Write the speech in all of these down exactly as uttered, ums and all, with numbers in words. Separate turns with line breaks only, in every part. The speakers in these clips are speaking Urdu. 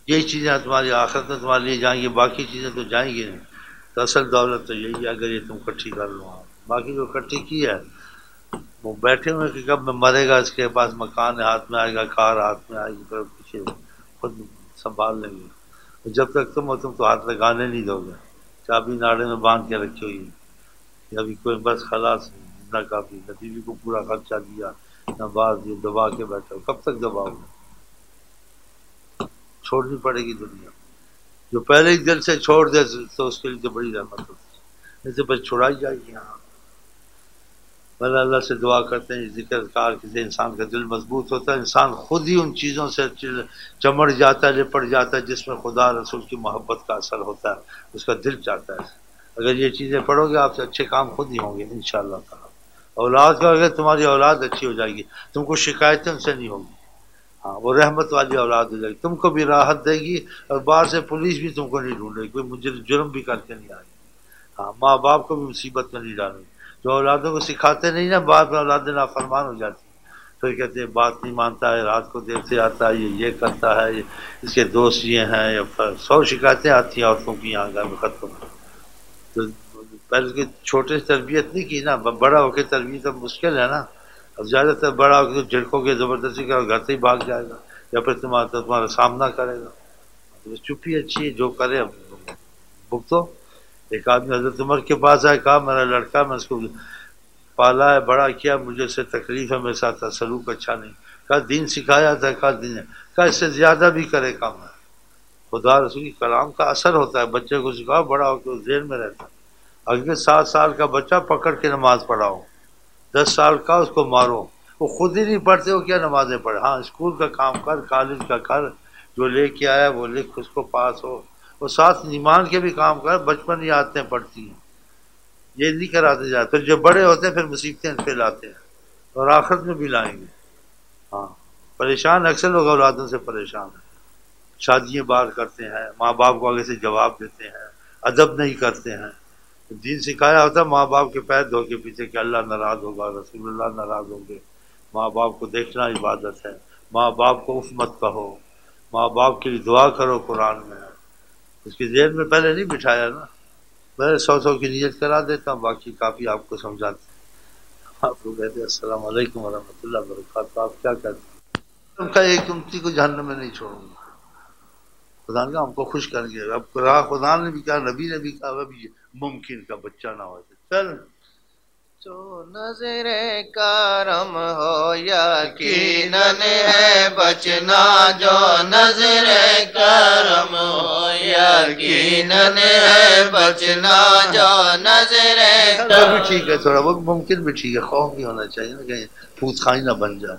یہی چیزیں تمہاری آخرت میں تمہارے لیے جائیں گی، باقی چیزیں تو جائیں گی نہیں۔ تو اصل دولت تو یہی ہے اگر یہ تم اکٹھی کر لو۔ باقی جو اکٹھی کی ہے وہ بیٹھے ہوئے کہ کب میں مرے گا اس کے پاس مکان ہاتھ میں آئے گا، کار ہاتھ میں آئے گی، پھر پیچھے خود سنبھال لیں گے۔ جب تک تم ہو تم تو ہاتھ لگانے نہیں دو گے، چابی ناڑے میں باندھ کے رکھی ہوئی ہے، ابھی کوئی بس خلاص نہ کافی، نہ بیوی کو پورا خرچہ دیا نہ باز یہ دبا کے بیٹھا ہو، کب تک دباؤ گے؟ چھوڑنی پڑے گی دنیا۔ جو پہلے ہی دل سے چھوڑ دے تو اس کے لیے تو بڑی رحمت ہوتی ہے، نہیں تو بس چھڑائی جائے گی۔ ہاں بھلے اللہ سے دعا کرتے ہیں ذکر کار سے انسان کا دل مضبوط ہوتا ہے، انسان خود ہی ان چیزوں سے چمڑ جاتا ہے، لپٹ جاتا ہے جس میں خدا رسول کی محبت کا اثر ہوتا ہے، اس کا دل چاہتا ہے۔ اگر یہ چیزیں پڑھو گے آپ سے اچھے کام خود ہی ہوں گے انشاءاللہ تعالی۔ اولاد کا اگر تمہاری اولاد اچھی ہو جائے گی، تم کو شکایتیں ان سے نہیں ہوگی، ہاں وہ رحمت والی اولاد ہو جائے گی، تم کو بھی راحت دے گی، اور باہر سے پولیس بھی تم کو نہیں ڈھونڈے گی، کوئی مجرم جرم بھی کر کے نہیں آئے گی۔ ہاں ماں باپ کو بھی مصیبت میں نہیں ڈالیں گے۔ جو اولادوں کو سکھاتے نہیں نا، بعد میں اولادیں نافرمان ہو جاتی ہیں، پھر کہتے ہیں بات نہیں مانتا ہے، رات کو دیر سے آتا ہے، یہ یہ کرتا ہے، یہ اس کے دوست یہ ہیں، یا سو شکایتیں آتی ہیں عورتوں کی یہاں گھر میں ختم۔ تو پہلے کی چھوٹے سے تربیت نہیں کی نا، بڑا ہو کے تربیت اب مشکل ہے نا، اب زیادہ تر بڑا ہو کے جھڑکو گے زبردستی کرو گھر سے ہی بھاگ جائے گا، یا پھر تمہارا تمہارا سامنا کرے گا۔ تو چپ ہی اچھی ہے، جو کرے اب بھگتو۔ ایک آدمی حضرت عمر کے پاس آئے، کہا میرا لڑکا میں اس کو پالا ہے، بڑا کیا، مجھے سے تکلیف ہے، میرے ساتھ سلوک اچھا نہیں، کہا دین سکھایا تھا، کہا دین ہے، کہا اس سے زیادہ بھی کرے کام ہے۔ خدا رسول کی کلام کا اثر ہوتا ہے، بچے کو سکھاؤ بڑا ہو کے ذہن میں رہتا ہے۔ اگر سات سال کا بچہ پکڑ کے نماز پڑھاؤ، دس سال کا اس کو مارو، وہ خود ہی نہیں پڑھتے ہو کیا نمازیں پڑھے؟ ہاں اسکول کا کام کر، کالج کا کر، جو لے کے آیا وہ لکھ، اس کو پاس ہو، وہ ساتھ ایمان کے بھی کام کر، بچپن ہی عادتیں پڑتی ہیں، یہ نہیں کراتے جاتے، پھر جب بڑے ہوتے ہیں پھر مصیبتیں ان پہ لاتے ہیں، اور آخرت میں بھی لائیں گے۔ ہاں پریشان اکثر لوگ اولادوں سے پریشان ہیں، شادیاں باہر کرتے ہیں، ماں باپ کو آگے سے جواب دیتے ہیں، ادب نہیں کرتے ہیں۔ دین سکھایا ہوتا ہے ماں باپ کے پیر دھو کے پیچھے کہ اللہ ناراض ہوگا، رسول اللہ ناراض ہوں گے، ماں باپ کو دیکھنا عبادت ہے، ماں باپ کو اف مت کہو، ماں باپ کے لیے دعا کرو قرآن میں، اس کے ذہن میں پہلے نہیں بٹھایا نا۔ میں سو سو کی نیت کرا دیتا ہوں، باقی کافی آپ کو سمجھاتے ہیں۔ آپ کو کہتے ہیں السلام علیکم ورحمۃ اللہ وبرکاتہ، آپ کیا کہتے ہیں؟ ان کا ایک امتی کو جہنم میں نہیں چھوڑوں گا، خدا نے کہا ہم کو خوش کر گیا، اب کہا خدا نے بھی کہا، نبی نے بھی کہا، اب یہ ممکن کا بچہ نہ ہو چل۔
جو نظر کرم ہو یقیناً ہے بچنا، جو نظر کرم ہو یقیناً ہے بچنا، جو نظر
وہ بھی ٹھیک ہے، تھوڑا وہ ممکن بھی ٹھیک ہے، خوف بھی ہونا چاہیے نا کہیں پھوت خائی نہ بن جائے۔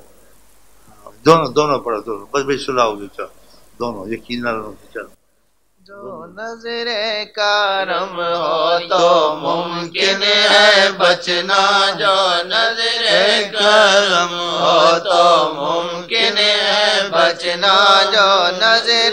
دونوں دونوں پڑھو، دونوں بس بھائی صلاح ہوگی، چل دونوں یقین چل۔
جو نظر کرم ہو تو ممکن ہے بچنا، جو نظر کرم ہو تو ممکن ہے بچنا، جو نظر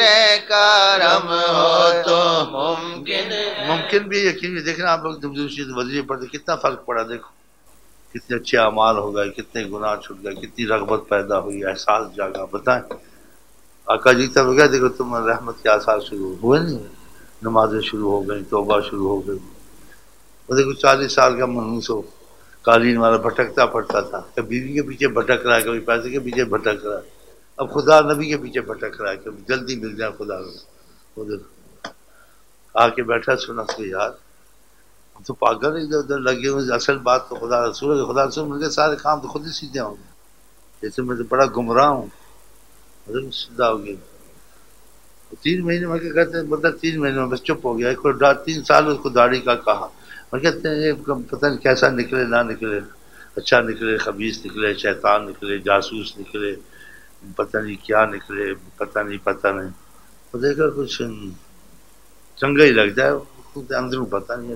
کرم ہو تو ممکن
ممکن بھی یقین بھی۔ دیکھنا آپ لوگ دوسری وظیفے پڑھتے کتنا فرق پڑا، دیکھو کتنے اچھے اعمال ہو گئے، کتنے گناہ چھٹ گئے، کتنی رغبت پیدا ہوئی، احساس جاگا۔ بتائیں آقا جی تب ہو گیا، دیکھو تم رحمت کے احساس شروع ہوئے نہیں، نمازیں شروع ہو گئی، توبہ شروع ہو گئی۔ وہ دیکھو چالیس سال کا منحوس ہو، قالین والا بھٹکتا پڑتا تھا، کبھی بیوی کے پیچھے بھٹک رہا ہے، کبھی پیسے کے پیچھے بھٹک رہا ہے، اب خدا نبی کے پیچھے بھٹک رہا ہے، کبھی جلدی مل جائے خدا کو۔ وہ دیکھو آ کے بیٹھا، سنا تو یار ہم تو پاگل ادھر ادھر لگے ہوئے، اصل بات تو خدا رسول ہے، خدا رسول مل کے سارے کام تو خود ہی سیدھے ہوں گے، جیسے میں تو بڑا گمراہ ہوں، سیدھا ہو گیا۔ تین مہینے میں کیا کہتے ہیں، مطلب تین مہینے میں بس چپ ہو گیا، ایک تین سال اس کو داڑھی کا کہا، میں کہتے ہیں یہ پتہ نہیں کیسا نکلے نہ نکلے، اچھا نکلے خبیث نکلے، شیطان نکلے، جاسوس نکلے، پتہ نہیں کیا نکلے، پتہ نہیں پتہ نہیں، وہ دیکھا کچھ چنگا ہی لگ جائے، اندروں پتہ نہیں ہے۔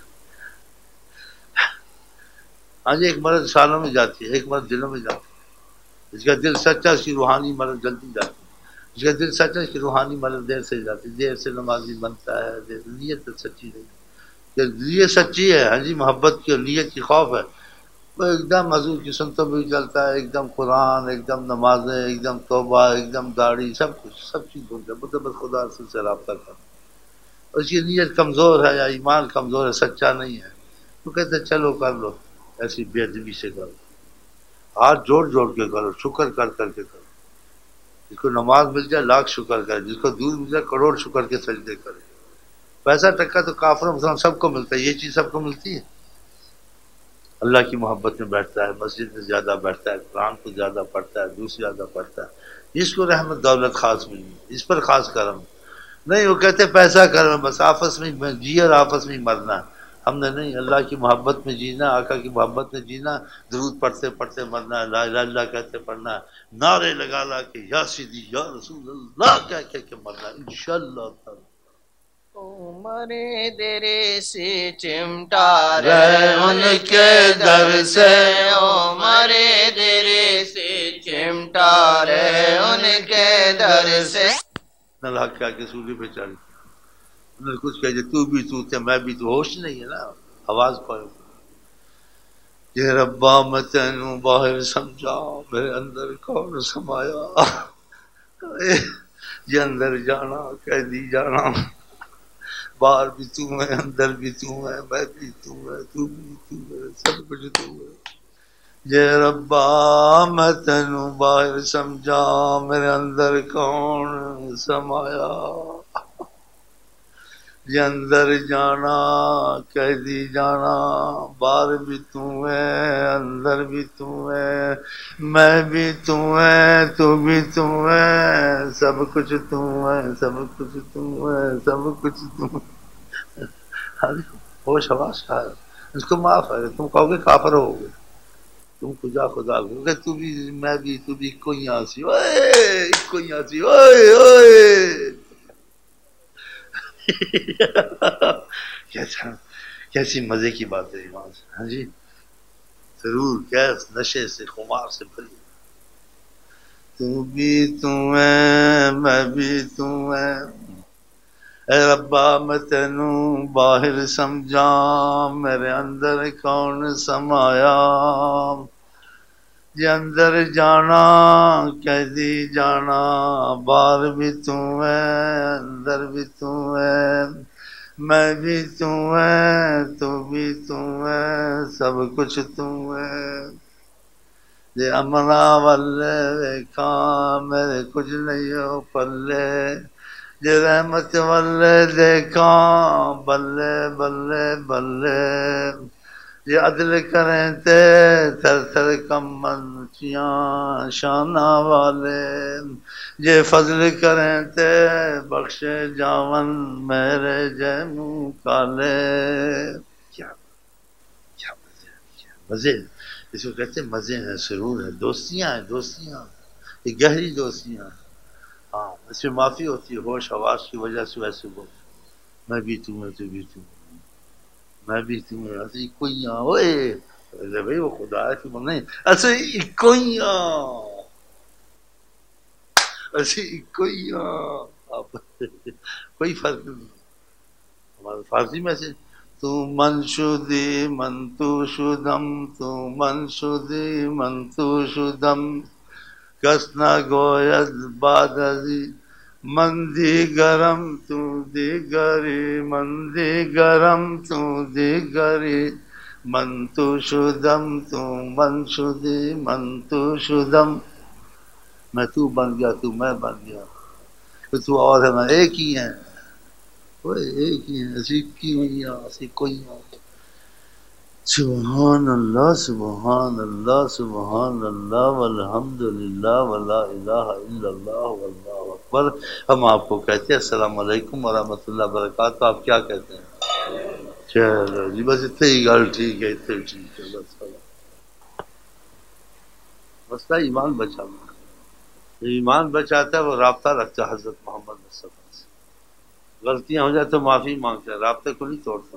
ہاں جی ایک مرض سالوں میں جاتی ہے، ایک مرض دلوں میں جاتی ہے، جس کا دل سچا اس کی روحانی مرض جلدی جاتی ہے، جس کا دل سچا اس کی روحانی مرض دیر سے جاتی ہے، دیر سے نمازی بنتا ہے، دیر نیت سچی نہیں، نیت سچی ہے، ہاں جی محبت کی اور نیت کی خوف ہے، وہ ایک دم حضور کی سنتوں میں بھی چلتا ہے، ایک دم قرآن، ایک دم نمازیں، ایک دم توبہ، ایک دم داڑھی، سب کچھ سب چیز بھول جائے، مطلب بس خدا رسول سے رابطہ کرنا. اس کی نیت کمزور ہے یا ایمان کمزور ہے، سچا نہیں ہے، تو کہتے چلو کر لو، ایسی بے ادبی سے کرو، ہاتھ جوڑ جوڑ کے کرو، شکر کر کر کے کرو. جس کو نماز مل جائے لاکھ شکر کرے، جس کو دودھ مل جائے کروڑ شکر کے سجدے کرے. پیسہ ٹکا تو کافر مسلمان سب کو ملتا ہے، یہ چیز سب کو ملتی ہے. اللہ کی محبت میں بیٹھتا ہے، مسجد میں زیادہ بیٹھتا ہے، قرآن کو زیادہ پڑھتا ہے، دوسری زیادہ پڑھتا ہے، اس کو رحمت دولت خاص ملی، اس پر خاص کرم. نہیں وہ کہتے پیسہ کرنا، بس آپس میں جی اور آپس میں مرنا. ہم نے نہیں، اللہ کی محبت میں جینا، آقا کی محبت میں جینا، درود پڑھتے پڑھتے مرنا، لا الہ الا اللہ کہتے پڑھنا، نعرے لگا لا کے یا سیدی یا رسول اللہ کہہ کہہ کے مرنا انشاءاللہ تعالی.
عمر در سے چمٹا رہے ان کے در سے، عمر در سے چمٹا رہے ان کے در سے.
اللہ کیا کے سولی پہ چڑھ انہوں نے کچھ کہہ تو بھی تو تھے میں بھی تو، ہوش نہیں ہے نا، آواز پائے. یہ ربا میں تینوں باہر سمجھا، میرے اندر کون سمایا، یہ اندر جانا قیدی جانا، باہر بھی تو ہے، اندر بھی تو ہے، میں بھی تو ہے، تو بھی تو ہے، سب کچھ تو ہے. یہ ربا میں تینوں باہر سمجھا، میرے اندر کون سمایا، یہ اندر جانا قیدی جانا، باہر بھی تو ہے، اندر بھی تو ہے، میں بھی تو ہے، تو بھی تو ہے، سب کچھ تو ہے، سب کچھ تو ہے، سب کچھ تو ہے. ہوش حواس کا ہے، اس کو معاف ہے. تم کہو گے کافر ہو گے، تم خدا خدا کہو گے، تو بھی میں بھی تو بھی کوئی آسی اوئے کوئی آسی اوئے اوئے. کیسا کیسی مزے کی بات ہے ایمان سے. ہاں جی ضرور، کیس نشے سے خمار سے بھری. تو بھی تو ہے، میں بھی تو ہے، اے ربا میں تینوں باہر سمجھا، میرے اندر کون سمایا، یہ اندر جانا قیدی جانا، باہر بھی تو ہے، اندر بھی تو ہے، میں بھی تو ہے، تو بھی تو ہے، سب کچھ تو ہے. یہ امنا والے دیکھا میرے کچھ نہیں ہو پلے، یہ رحمت والے دیکھا بلے بلے بلے، یہ عدل کریں تے تھر تھر کمنچیاں شانہ والے، یہ فضل کریں تے بخشے جاون میرے جیمو کالے. کیا کیا مزے کیا مزے، اس کو کہتے ہیں مزے ہیں، سرور ہے، دوستیاں ہیں، دوستیاں یہ گہری دوستیاں. ہاں اس میں معافی ہوتی ہے ہوش حواس کی وجہ سے. ویسے بول میں بھی تم ہے، تو بھی تم، میں بھی تم ہے، ایسے کوئی ہوئے بھائی وہ خدا ہے تم نہیں، ایسے کوئی ایسے کوئی کوئی فرق نہیں. ہمارے فارسی میں سے تو من شدی من تو شدم، تو من شدی من تو شدم، کس نہ گوید بعد ازی من دیگرم تو دیگری، من دیگرم تو دیگری، من تو شدم تو من شدی من تو شدم. میں تو بن گیا تو میں بن گیا، تو اور ہے میں ایک ہی ہیں، وہ ایک ہی ہیں، ایسی کی ہوئی ہیں، ایسی کوئی ہیں. سبحان اللہ سبحان اللہ سبحان اللہ والحمد للہ ولا الہ الا اللہ واللہ اکبر. ہم آپ کو کہتے ہیں السلام علیکم ورحمۃ اللہ وبرکاتہ. آپ کیا کہتے ہیں؟ چلو جی بس اتنے ہی گل ٹھیک ہے، اتنے ٹھیک ہے بس. مسئلہ ایمان بچانا، ایمان بچاتا ہے وہ رابطہ رکھتا ہے حضرت محمد مصطفیٰ سے. غلطیاں ہو جائے تو معافی مانگتا ہے، رابطے کو نہیں توڑتا.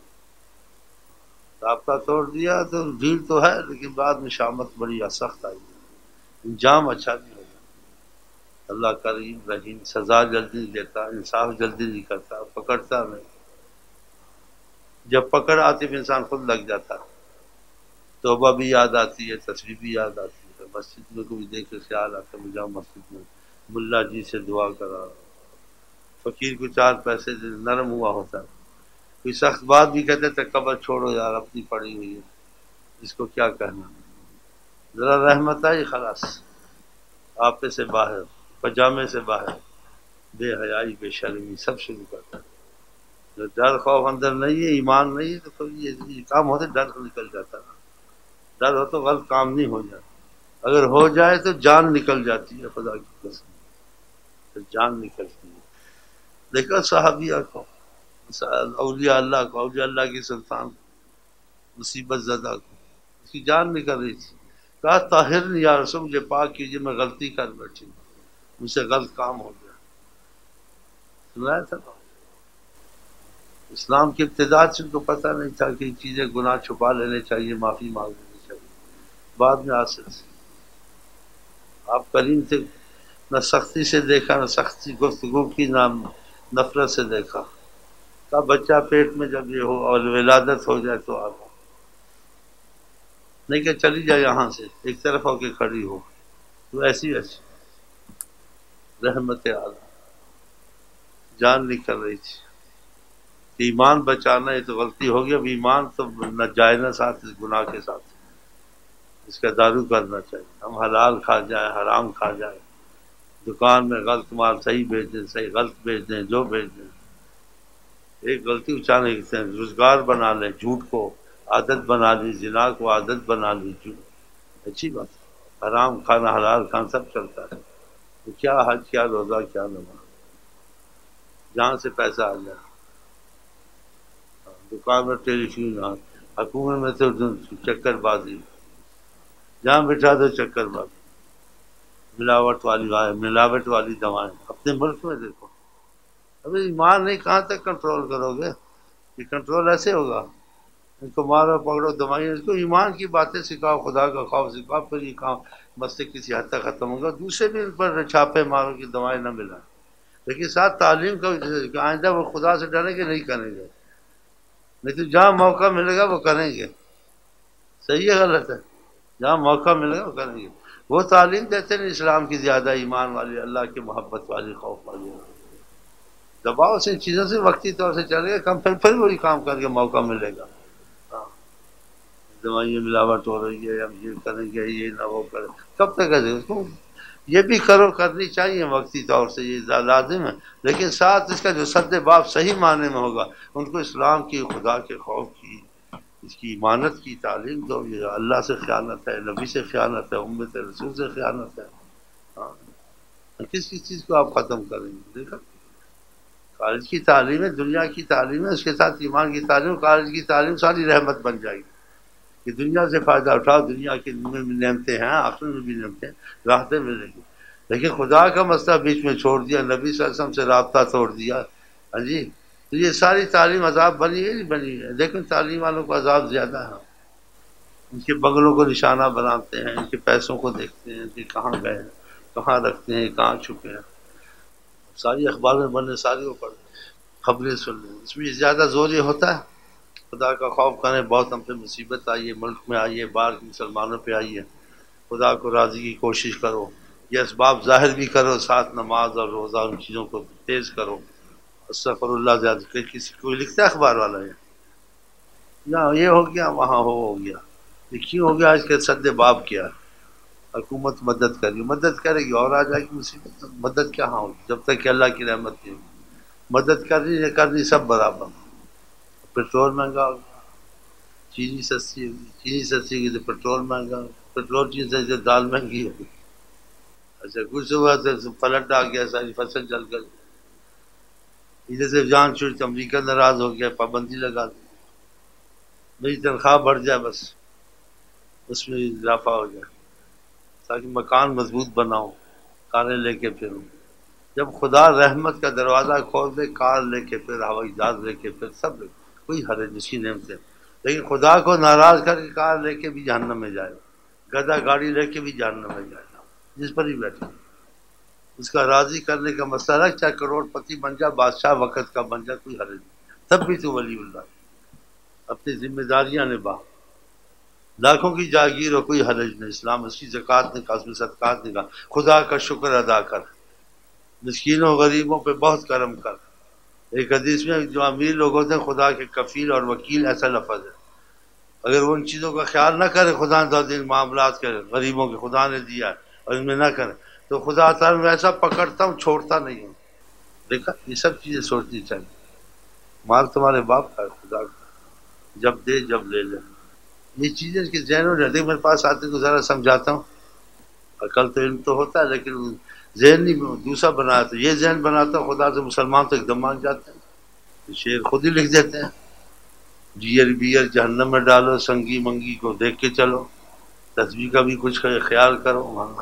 رابطہ توڑ دیا تو بھیڑ تو ہے، لیکن بعد میں شامت بڑی سخت آئی، انجام اچھا نہیں ہوگا. اللہ کریم رحیم سزا جلدی نہیں دیتا، انصاف جلدی نہیں کرتا، پکڑتا نہیں. جب پکڑ آتی بھی انسان خود لگ جاتا، توبہ بھی یاد آتی ہے، تصویر بھی یاد آتی ہے، مسجد میں کو بھی دیکھ کے خیال آتا ہے میں جاؤں مسجد میں ملا جی سے دعا کرا، فقیر کو چار پیسے دے، نرم ہوا ہوتا ہے، کوئی سخت بات بھی کہتے تھے قبر چھوڑو یار اپنی پڑی ہوئی ہے، اس کو کیا کہنا، ذرا رحمت آئی خلاص، آپے سے باہر، پجامے سے باہر، بے حیائی بے شرمی سب شروع کرتا ہے۔ جو ڈر خوف اندر نہیں ہے، ایمان نہیں ہے، تو پھر یہ یہ کام ہوتے ڈر سے نکل جاتا ہے، ڈر ہو تو غلط کام نہیں ہو جاتا، اگر ہو جائے تو جان نکل جاتی ہے، خدا کی قسم تو جان نکلتی ہے۔ دیکھو صحابیہ کو، اولیاء اللہ کو، اولیاء اللہ کی سلطان مصیبت زدہ کو، اس کی جان نکل رہی تھی، کہا طاہر یا رسول مجھے پاک کیجیے میں غلطی کر بیٹھی، مجھ سے غلط کام ہو گیا۔ سنایا تھا نا؟ اسلام کی ابتدا سے ان کو پتہ نہیں تھا کہ چیزیں گناہ چھپا لینے چاہیے، معافی مانگ لینی چاہیے، بعد میں حاصل سے آپ کریم تھے، نہ سختی سے دیکھا، نہ سختی گفتگو کی، نہ نفرت سے دیکھا، کا بچہ پیٹ میں جب یہ ہو اور ولادت ہو جائے تو آپ نہیں کہ چلی جائے یہاں سے ایک طرف ہو کے کھڑی ہو، تو ایسی ویسی رحمت اعلیٰ جان نکل رہی تھی، ایمان بچانا ہے تو غلطی ہوگی، اب ایمان تو نہ جائے نہ ساتھ اس گناہ کے ساتھ اس کا دارو کرنا چاہیے، ہم حلال کھا جائیں حرام کھا جائیں، دکان میں غلط مال صحیح بیچ دیں، صحیح غلط بیچ دیں، جو بیچ دیں، ایک غلطی اچانک لکھتے ہیں، روزگار بنا لیں، جھوٹ کو عادت بنا لی، زنا کو عادت بنا لی، جھوٹ اچھی بات ہے، حرام کھانا حلال کھانا سب چلتا ہے، تو کیا حج کیا روزہ کیا نماز، جہاں سے پیسہ آ جائے، دکان میں ٹیلی فون، حکومت میں تو چکر بازی، جہاں بٹھا دو چکر بازی، ملاوٹ والی ملاوٹ والی دوائیں، اپنے ملک میں دیکھو، ابھی ایمان نہیں کہاں تک کنٹرول کرو گے، یہ کنٹرول ایسے ہوگا، ان کو مارو پکڑو دوائیں، اس کو ایمان کی باتیں سکھاؤ، خدا کا خوف سکھاؤ، پھر یہ کام مسئلے کسی حد تک ختم ہوگا، دوسرے بھی ان پر چھاپے مارو کہ دوائیں نہ ملیں، لیکن ساتھ تعلیم کا کہ آئندہ وہ خدا سے ڈریں گے نہیں کریں گے، نہیں تو جہاں موقع ملے گا وہ کریں گے، صحیح ہے غلط ہے، جہاں موقع ملے گا وہ کریں گے، وہ تعلیم دیتے ہیں اسلام کی زیادہ، ایمان والی، اللہ کی محبت والی، خوف والی، دباؤ سے چیزوں سے وقتی طور سے چلے گا کم، پھر پھر وہی کام کر کے موقع ملے گا، ہاں دوائیں ملاوٹ ہو رہی ہے، ہم یہ کریں گے یہ نہ وہ کریں، کب تک کریں اس کو، یہ بھی کرو کرنی چاہیے وقتی طور سے، یہ لازم ہے، لیکن ساتھ اس کا جو سد باب صحیح معنی میں ہوگا، ان کو اسلام کی، خدا کے خوف کی، اس کی ایمانت کی تعلیم دو، یہ اللہ سے خیانت ہے، نبی سے خیانت ہے، امت رسول سے خیانت ہے، ہاں کس کس چیز کو آپ ختم کریں گے، دیکھا کالج کی تعلیم ہے، دنیا کی تعلیم ہے، اس کے ساتھ ایمان کی تعلیم، کالج کی تعلیم ساری رحمت بن جائے گی کہ دنیا سے فائدہ اٹھاؤ، دنیا کی میں بھی نعمتیں ہیں، آخرت میں بھی نعمتیں، راحتیں ملیں گی، لیکن خدا کا مسئلہ بیچ میں چھوڑ دیا، نبی صلی اللہ علیہ وسلم سے رابطہ توڑ دیا، ہاں جی، تو یہ ساری تعلیم عذاب بنی ہے نہیں بنی ہے، لیکن تعلیم والوں کو عذاب زیادہ ہے، ان کے بغلوں کو نشانہ بناتے ہیں، ان کے پیسوں کو دیکھتے ہیں کہ کہاں گئے ہیں، کہاں رکھتے ہیں، کہاں چھپے ہیں، ساری اخبار میں بننے ساری وہ پڑھ خبریں سن لیں، اس میں زیادہ زور یہ ہوتا ہے خدا کا خوف کریں، بہت ہم پہ مصیبت آئی ہے، ملک میں آئی ہے، باہر کے مسلمانوں پہ آئی ہے، خدا کو راضی کی کوشش کرو، یہ اسباب ظاہر بھی کرو، ساتھ نماز اور روزہ ان چیزوں کو تیز کرو، استغفر اللہ زیادہ، کہ کسی کوئی لکھتا ہے اخبار والا ہے یہاں یہ ہو گیا وہاں ہو ہو گیا، یہ کیوں ہو گیا، آج کے سد باب کیا ہے، حکومت مدد کرے گی، مدد کرے گی اور آ جائے گی مصیبت، مدد کہاں ہوگی جب تک کہ اللہ کی رحمت نہیں ہوگی، مدد کرنی ہے کرنی سب برابر، پیٹرول مہنگا ہو گیا، چینی سستی ہوگی، چینی سستی ہوگی تو پیٹرول مہنگا ہوگا، پیٹرول چینی سستی تو دال مہنگی ہوگی، اچھا کچھ ہوا تو فلٹ آ گیا، ساری فصل جل گئی، ادھر سے جان چھوڑی تو امریکہ ناراض ہو گیا، پابندی لگا دی، میری تنخواہ بڑھ جائے بس اس میں اضافہ ہو جائے تاکہ مکان مضبوط بناؤں، کاریں لے کے پھروں، جب خدا رحمت کا دروازہ کھول دے، کار لے کے پھر، ہوائی جہاز لے کے پھر، سب لے کوئی حرج اس کی نعمتیں، لیکن خدا کو ناراض کر کے کار لے کے بھی جہنم میں جائے گا، گدا گاڑی لے کے بھی جہنم میں جائے گا، جس پر ہی بیٹھے اس کا راضی کرنے کا مسئلہ رکھ، چاہے کروڑ پتی بن جا، بادشاہ وقت کا بن جا، کوئی حرج نہیں، تب بھی تو ولی اللہ، اپنی ذمہ داریاں نبھا، لاکھوں کی جاگیر ہو کوئی حرج نہیں، اسلام اس کی زکوٰۃ نے کہا، اس میں صدقات نے کہا خدا کا شکر ادا کر، مسکینوں غریبوں پہ بہت کرم کر۔ ایک حدیث میں جو امیر لوگ ہوتے ہیں خدا کے کفیل اور وکیل ایسا لفظ ہے، اگر وہ ان چیزوں کا خیال نہ کرے، خدا نے دن معاملات کرے، غریبوں کے خدا نے دیا اور ان میں نہ کرے تو خدا تعالیٰ میں ایسا پکڑتا ہوں چھوڑتا نہیں ہوں۔ دیکھا، یہ سب چیزیں سوچنی چاہیے۔ مال تمہارے باپ کا ہے، خدا کا، جب دے جب لے لے، یہ چیزیں اس کے ذہن میں رہتی۔ میرے پاس آتے کو ذرا سمجھاتا ہوں، عقل تو علم تو ہوتا ہے لیکن ذہن نہیں دوسرا بنایا، تو یہ ذہن بناتا ہوں خدا سے مسلمان تو ایک دم مان جاتے ہیں، شعر خود ہی لکھ دیتے ہیں، جیر بیئر جہنم میں ڈالو، سنگی منگی کو دیکھ کے چلو، تسبیح کا بھی کچھ خیال کرو،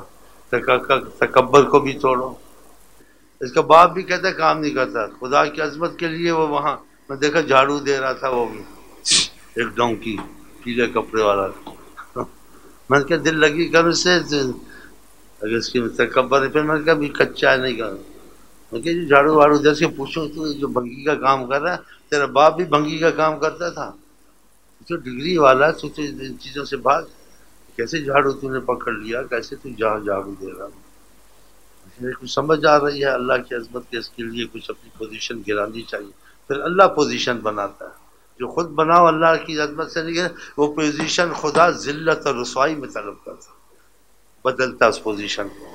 تکبر کو بھی توڑو۔ اس کا باپ بھی کہتا ہے کام نہیں کرتا، خدا کی عظمت کے لیے وہ وہاں میں دیکھا جھاڑو دے رہا تھا، وہ بھی ایک ڈونکی پیلے کپڑے والا، میں نے کہا دل لگی کر اس سے، اگر اس کی تکبر ہے، پھر میں نے کہا بھی کچا ہے نہیں کرنا، میں کہ جی جھاڑو واڑو دے کے پوچھو تو جو بھنگی کا کام کر رہا ہے، تیرا باپ بھی بھنگی کا کام کرتا تھا، تو ڈگری والا تو ان چیزوں سے بھاگ، کیسے جھاڑو تو نے پکڑ لیا، کیسے تو جہاں جھاڑو دے رہا، کچھ سمجھ آ رہی ہے اللہ کی عظمت کے، اس کے لیے کچھ اپنی پوزیشن گرانی چاہیے، پھر اللہ پوزیشن بناتا ہے، جو خود بناؤ اللہ کی عظمت سے نہیں، وہ پوزیشن خدا ذلت اور رسوائی میں طلب کرتا، بدلتا اس پوزیشن کو۔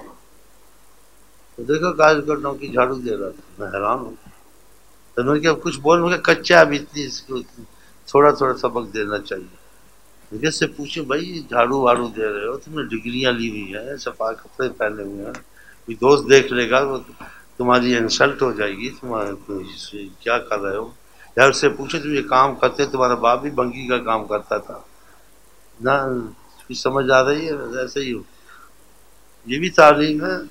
تو دیکھو کاج کرتا ہوں کہ جھاڑو دے رہا تھا، میں حیران ہوں، تو میں نے کہا کچھ بول میں کچا ابھی اتنی اس کو تھوڑا تھوڑا سبق دینا چاہیے، جس سے پوچھو بھائی جھاڑو واڑو دے رہے ہو، تم نے ڈگریاں لی ہوئی ہیں، صفا کپڑے پہنے ہوئے ہیں، کوئی دوست دیکھ لے گا وہ تمہاری انسلٹ ہو جائے گی، تمہارے کیا کر رہے ہو، یا اس سے پوچھو تم یہ کام کرتے، تمہارا باپ بھی بنگی کا کام کرتا تھا نہ، کچھ سمجھ آ رہی ہے؟ ایسے ہی ہو، یہ بھی تعلیم ہے،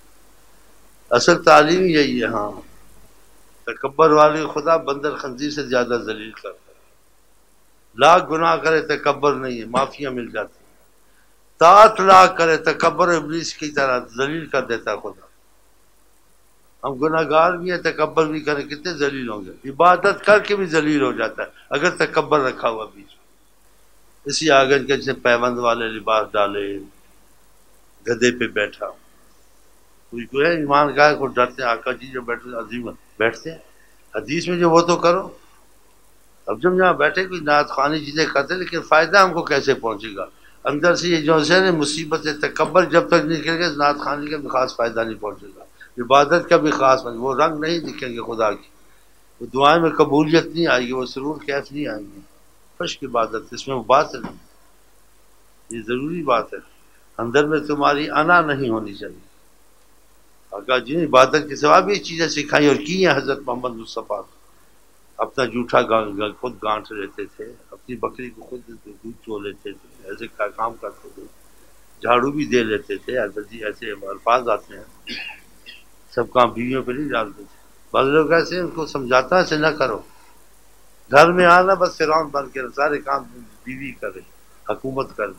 اصل تعلیم یہی ہے۔ ہاں، تکبر والے خدا بندر خنزیر سے زیادہ ذلیل کرتا ہے، لاکھ گناہ کرے تکبر نہیں ہے، معافیاں مل جاتی، سات لاکھ کرے تکبر ابلیس کی طرح ذلیل کر دیتا ہے خدا۔ ہم گناہ گار بھی ہیں، تکبر بھی کریں، کتنے ذلیل ہوں گے، عبادت کر کے بھی ذلیل ہو جاتا ہے اگر تکبر رکھا ہوا بیچ میں۔ اسی آگن کے جیسے پیوند والے لباس ڈالے، گدھے پہ بیٹھا، کوئی کوئی ہے ایمان کا ہے، کوئی ڈرتے ہیں آقا جی جو بیٹھے عظیم بیٹھتے ہیں، حدیث میں جو وہ تو کرو، اب جب یہاں بیٹھے کوئی نعت خوانی چیزیں کرتے، لیکن فائدہ ہم کو کیسے پہنچے گا؟ اندر سے یہ جو ہے مصیبت تکبر جب تک نکلے گا، نعت خوانی کا بھی خاص فائدہ نہیں پہنچے گا، عبادت کا بھی خاص، وہ رنگ نہیں دکھیں گے خدا کی، وہ دعائیں میں قبولیت نہیں آئے گی، وہ سرور کیف نہیں آئیں گے، خشک عبادت، اس میں وہ بات ہے، یہ ضروری بات ہے، اندر میں تمہاری انا نہیں ہونی چاہیے۔ آقا جی نے عبادت کے سوا بھی چیزیں سکھائی اور کی ہیں، حضرت محمد مصطفیٰ اپنا جھوٹا خود گانٹ لیتے تھے، اپنی بکری کو خود دودھ چو لیتے تھے، ایسے کام کرتے تھے، جھاڑو بھی دے لیتے تھے، ایسے الفاظ آتے ہیں، سب کام بیویوں پہ نہیں ڈالتے تھے، بعض لوگ ایسے ان کو سمجھاتا ہے ایسے نہ کرو، گھر میں آنا بس فرعون بن کے سارے کام بیوی کرے، حکومت کر دے،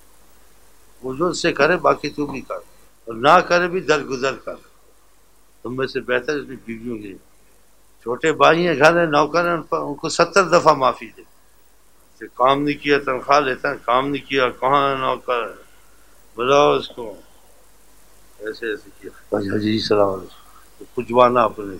وہ جو اس سے کرے باقی تو بھی کر، اور نہ کرے بھی درگزر کر، تم میں سے بہتر اس میں بیویوں کی، چھوٹے بھائی ہیں گھر ہیں نوکر ہیں، ان کو ستر دفعہ معافی دے، کام نہیں کیا تنخواہ لیتا ہے، کام نہیں کیا کہاں ہے نوکر، بلاؤ اس کو، ایسے ایسے کیا جی سلام علیکم، کھجوانا اپنے،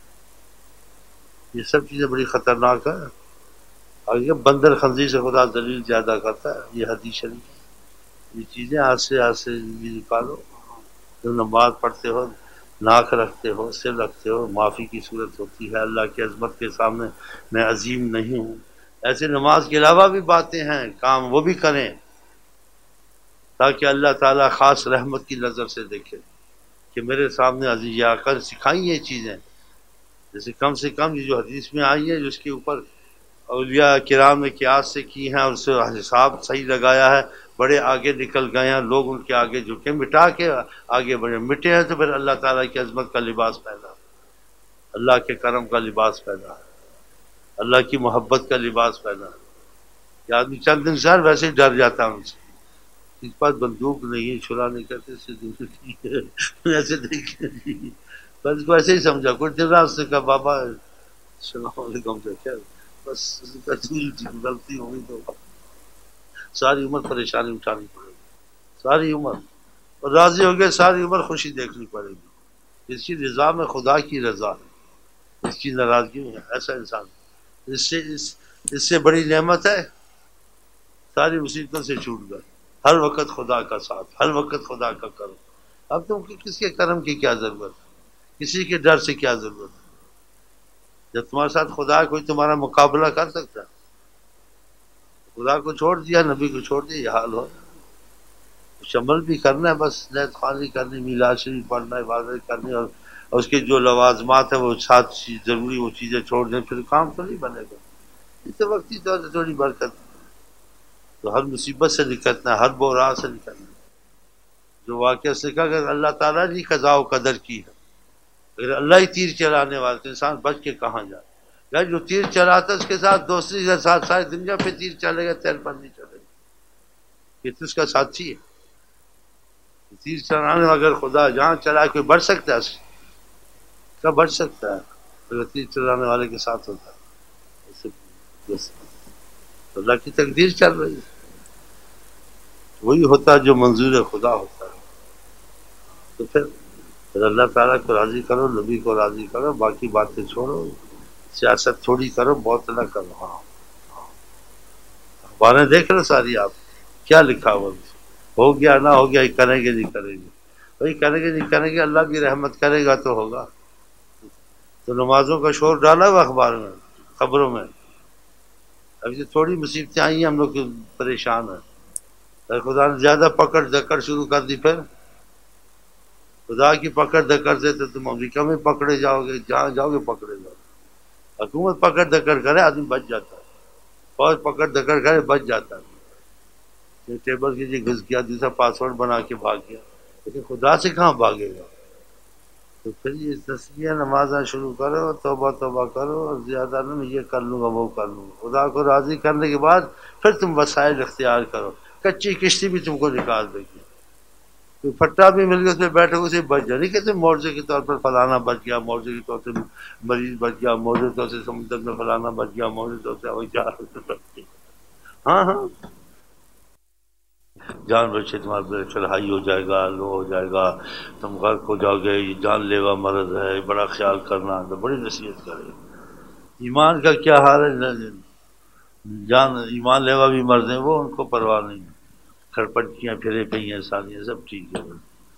یہ سب چیزیں بڑی خطرناک ہے، اور یہ بندر خنزیر سے خدا ذلیل زیادہ کرتا ہے، یہ حدیث شریف، یہ چیزیں آج سے آج سے نکالو، جو نماز پڑھتے ہو، ناک رکھتے ہو، سر رکھتے ہو، معافی کی صورت ہوتی ہے، اللہ کی عظمت کے سامنے میں عظیم نہیں ہوں، ایسے نماز کے علاوہ بھی باتیں ہیں، کام وہ بھی کریں تاکہ اللہ تعالیٰ خاص رحمت کی نظر سے دیکھے کہ میرے سامنے عزیز یا کر سکھائیں یہ چیزیں، جیسے کم سے کم یہ جو حدیث میں آئی ہے جس کے اوپر اولیاء کرام نے قیاس سے کی ہیں اور اس سے حساب صحیح لگایا ہے، بڑے آگے نکل گئے ہیں، لوگ ان کے آگے جھکے، مٹا کے آگے بڑھے، مٹے ہیں تو پھر اللہ تعالیٰ کی عظمت کا لباس پہنا، اللہ کے کرم کا لباس پہنا، اللہ کی محبت کا لباس پہنا، کہ آدمی چند دن سے ویسے ہی ڈر جاتا ہے ان سے، اس پاس بندوق نہیں، چھڑا نہیں کرتے، اس سے ایسے دیکھیں بس کو ایسے ہی سمجھا، کچھ دن رات سے کہا بابا السلام علیکم سے کیا، بس غلطی ہو گئی تو ساری عمر پریشانی اٹھانی پڑے گی، ساری عمر، اور راضی ہو گئے ساری عمر خوشی دیکھنی پڑے گی۔ اس کی رضا میں خدا کی رضا ہے، اس کی ناراضگی میں ایسا انسان، اس سے اس, اس سے بڑی نعمت ہے ساری مصیبتوں سے چھوٹ گئے، ہر وقت خدا کا ساتھ، ہر وقت خدا کا کرم۔ اب تم کس کے کرم کی کیا ضرورت ہے، کسی کے ڈر سے کیا ضرورت ہے؟ جب تمہارے ساتھ خدا ہے، کوئی تمہارا مقابلہ کر سکتا ہے؟ خدا کو چھوڑ دیا، نبی کو چھوڑ دیا، یہ حال ہو۔ کچھ عمل بھی کرنا ہے، بس نیت خوانی کرنی، میلاد شریف پڑھنا، عبادت کرنی، اور اس کے جو لوازمات ہیں وہ سات ضروری وہ چیزیں چھوڑ دیں، پھر کام تو نہیں بنے گا۔ اس سے وقتی طور سے تھوڑی برکت، تو ہر مصیبت سے نکلنا، ہر بحران سے نکلنا۔ جو واقعہ سکھا کہ اللہ تعالیٰ نے قضاء و قدر کی ہے، اگر اللہ ہی تیر چلانے والے تو انسان بچ کے کہاں جائے؟ یا جو تیر چلاتا ہے اس کے ساتھ دوسری کے ساتھ ساری دنیا پہ تیر چلے گا، تیر پر نہیں چلے گا، یہ تو اس کا ساتھی ہے۔ تیر چلانے اگر خدا جہاں چلا کوئی بڑھ سکتا ہے، اس کا بڑھ سکتا ہے اگر تیر چلانے والے کے ساتھ ہوتا ہے، اللہ کی تقدیر چل رہی ہے، وہی ہوتا ہے جو منظور خدا ہوتا ہے۔ تو پھر پھر اللہ تعالیٰ کو راضی کرو، نبی کو راضی کرو، باقی باتیں چھوڑو، سیاست تھوڑی کرو، بہت نہ کرو۔ ہاں اخباریں دیکھ رہے ساری، آپ کیا لکھا ہوا ہو گیا نہ ہو گیا، کریں گے نہیں کریں گے، وہی کریں گے نہیں کریں گے، اللہ بھی رحمت کرے گا تو ہوگا۔ تو نمازوں کا شور ڈالا ہوا اخبار میں، خبروں میں، اب یہ تھوڑی مصیبتیں آئی ہیں، ہم لوگ پریشان ہیں۔ اگر خدا نے زیادہ پکڑ دکڑ شروع کر دی، پھر خدا کی پکڑ دکڑ سے تو تم امریکہ میں پکڑے جاؤ گے، جہاں جاؤ گے پکڑے جاؤ گے۔ حکومت پکڑ دکڑ کرے آدمی بچ جاتا ہے، فوج پکڑ دکڑ کرے بچ جاتا ہے، ٹیبل کی جی گھس گیا، دوسرا پاسورڈ بنا کے بھاگ گیا، لیکن خدا سے کہاں بھاگے گا؟ تو پھر یہ تسبیح نمازاں شروع کرو، توبہ توبہ کرو، اور زیادہ نہیں یہ کر لوں گا وہ کر لوں گا۔ خدا کو راضی کرنے کے بعد پھر تم وسائل اختیار کرو، کچی کشتی بھی تم کو نکال دے گی، کوئی پھٹا بھی مل گیا اس میں بیٹھے اسے بچ جائے، نہیں کہتے معجزے کے طور پر فلانا بچ گیا، معجزے کے طور سے مریض بچ گیا، معجزے کے طور سے سمندر میں فلانا بچ گیا، معجزے کے طور سے ہوائی جہاز بچ گیا۔ ہاں ہاں جان بچے تمہارے پہ چڑھائی ہو جائے گا، لو ہو جائے گا، تم غرق ہو جاؤ گے، یہ جان لیوا مرض ہے، بڑا خیال کرنا، تو بڑی نصیحت کرے۔ ایمان کا کیا حال ہے؟ جان ایمان لیوا بھی مرض ہیں، وہ ان کو پرواہ نہیں، کھڑپٹکیاں پھرے پئی ہیں سالیاں، سب ٹھیک ہے،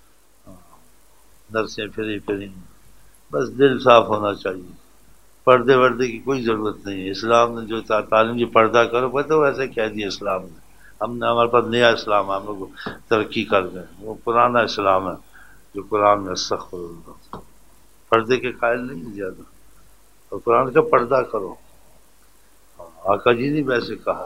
نرسیں پھری پھری، بس دل صاف ہونا چاہیے، پردے وردے کی کوئی ضرورت نہیں ہے۔ اسلام نے جو تعلیم جو پردہ کرو پتہ وہ ایسے کہہ دیا اسلام نے، ہم نے ہمارے پاس نیا اسلام ہے، ہم لوگ ترقی کر گئے، وہ پرانا اسلام ہے جو قرآن میں استغفر اللہ، پردے کے قائل نہیں زیادہ، اور قرآن کا پردہ کرو۔ آقا جی نے ویسے کہا،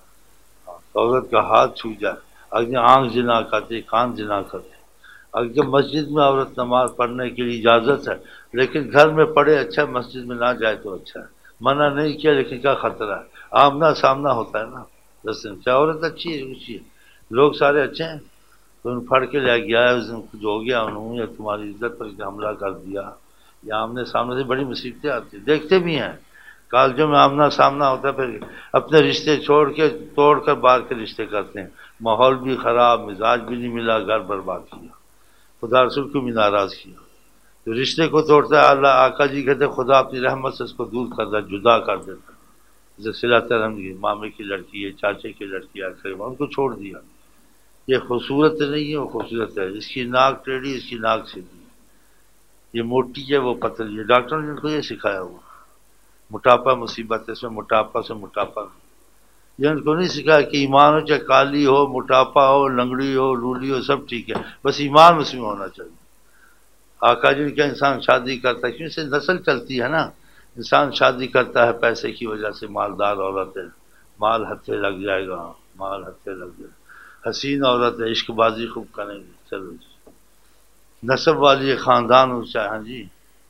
عورت کا ہاتھ چھو جائے، اگر آنکھ جنا کرتے، کان جنا کرتے، اگر مسجد میں عورت نماز پڑھنے کے لیے اجازت ہے، لیکن گھر میں پڑھے اچھا، مسجد میں نہ جائے تو اچھا ہے، منع نہیں کیا، لیکن کیا خطرہ ہے، آمنا سامنا ہوتا ہے نا، رسم کیا عورت اچھی ہے، اچھی ہے، لوگ سارے اچھے ہیں، تو ان پھڑ کے لے گیا ہے، اس دن جو ہو گیا انہوں نے تمہاری عزت پر حملہ کر دیا، یا آمنے سامنے سے بڑی مصیبتیں آتی ہیں، دیکھتے بھی ہیں کالجوں میں آمنا سامنا ہوتا ہے، پھر اپنے رشتے چھوڑ کے توڑ کر باہر کے رشتے کرتے ہیں، ماحول بھی خراب، مزاج بھی نہیں ملا، گھر برباد کیا، خدا رسول کو بھی ناراض کیا، تو رشتے کو توڑتا ہے اللہ۔ آقا جی کہتے خدا اپنی رحمت سے اس کو دور کر دیتا، جدا کر دیتا، جیسے صلۃ رحم کی مامے کی لڑکی ہے، چاچے کی لڑکی ہے، ان کو چھوڑ دیا۔ یہ خوبصورت نہیں ہے، وہ خوبصورت ہے، اس کی ناک ٹیڑھی، اس کی ناک سیدھی، یہ موٹی ہے وہ پتلی ہے، ڈاکٹر نے ان کو یہ سکھایا ہوا، موٹاپا مصیبت ہے، اس میں موٹاپا سے موٹاپا، یہ ان کو نہیں سکھایا کہ ایمان ہو، چاہے کالی ہو، موٹاپا ہو، لنگڑی ہو، لولی ہو، سب ٹھیک ہے، بس ایمان اس میں ہونا چاہیے۔ آقا جی کا انسان شادی کرتا ہے، کیونکہ نسل چلتی ہے نا، انسان شادی کرتا ہے پیسے کی وجہ سے، مالدار عورت ہے، مال ہتھے لگ جائے گا، مال ہتھے لگ جائے گا، حسین عورت ہے، عشق بازی خوب کریں گے، چلو جی، نسب والی خاندان اونچا، ہاں جی،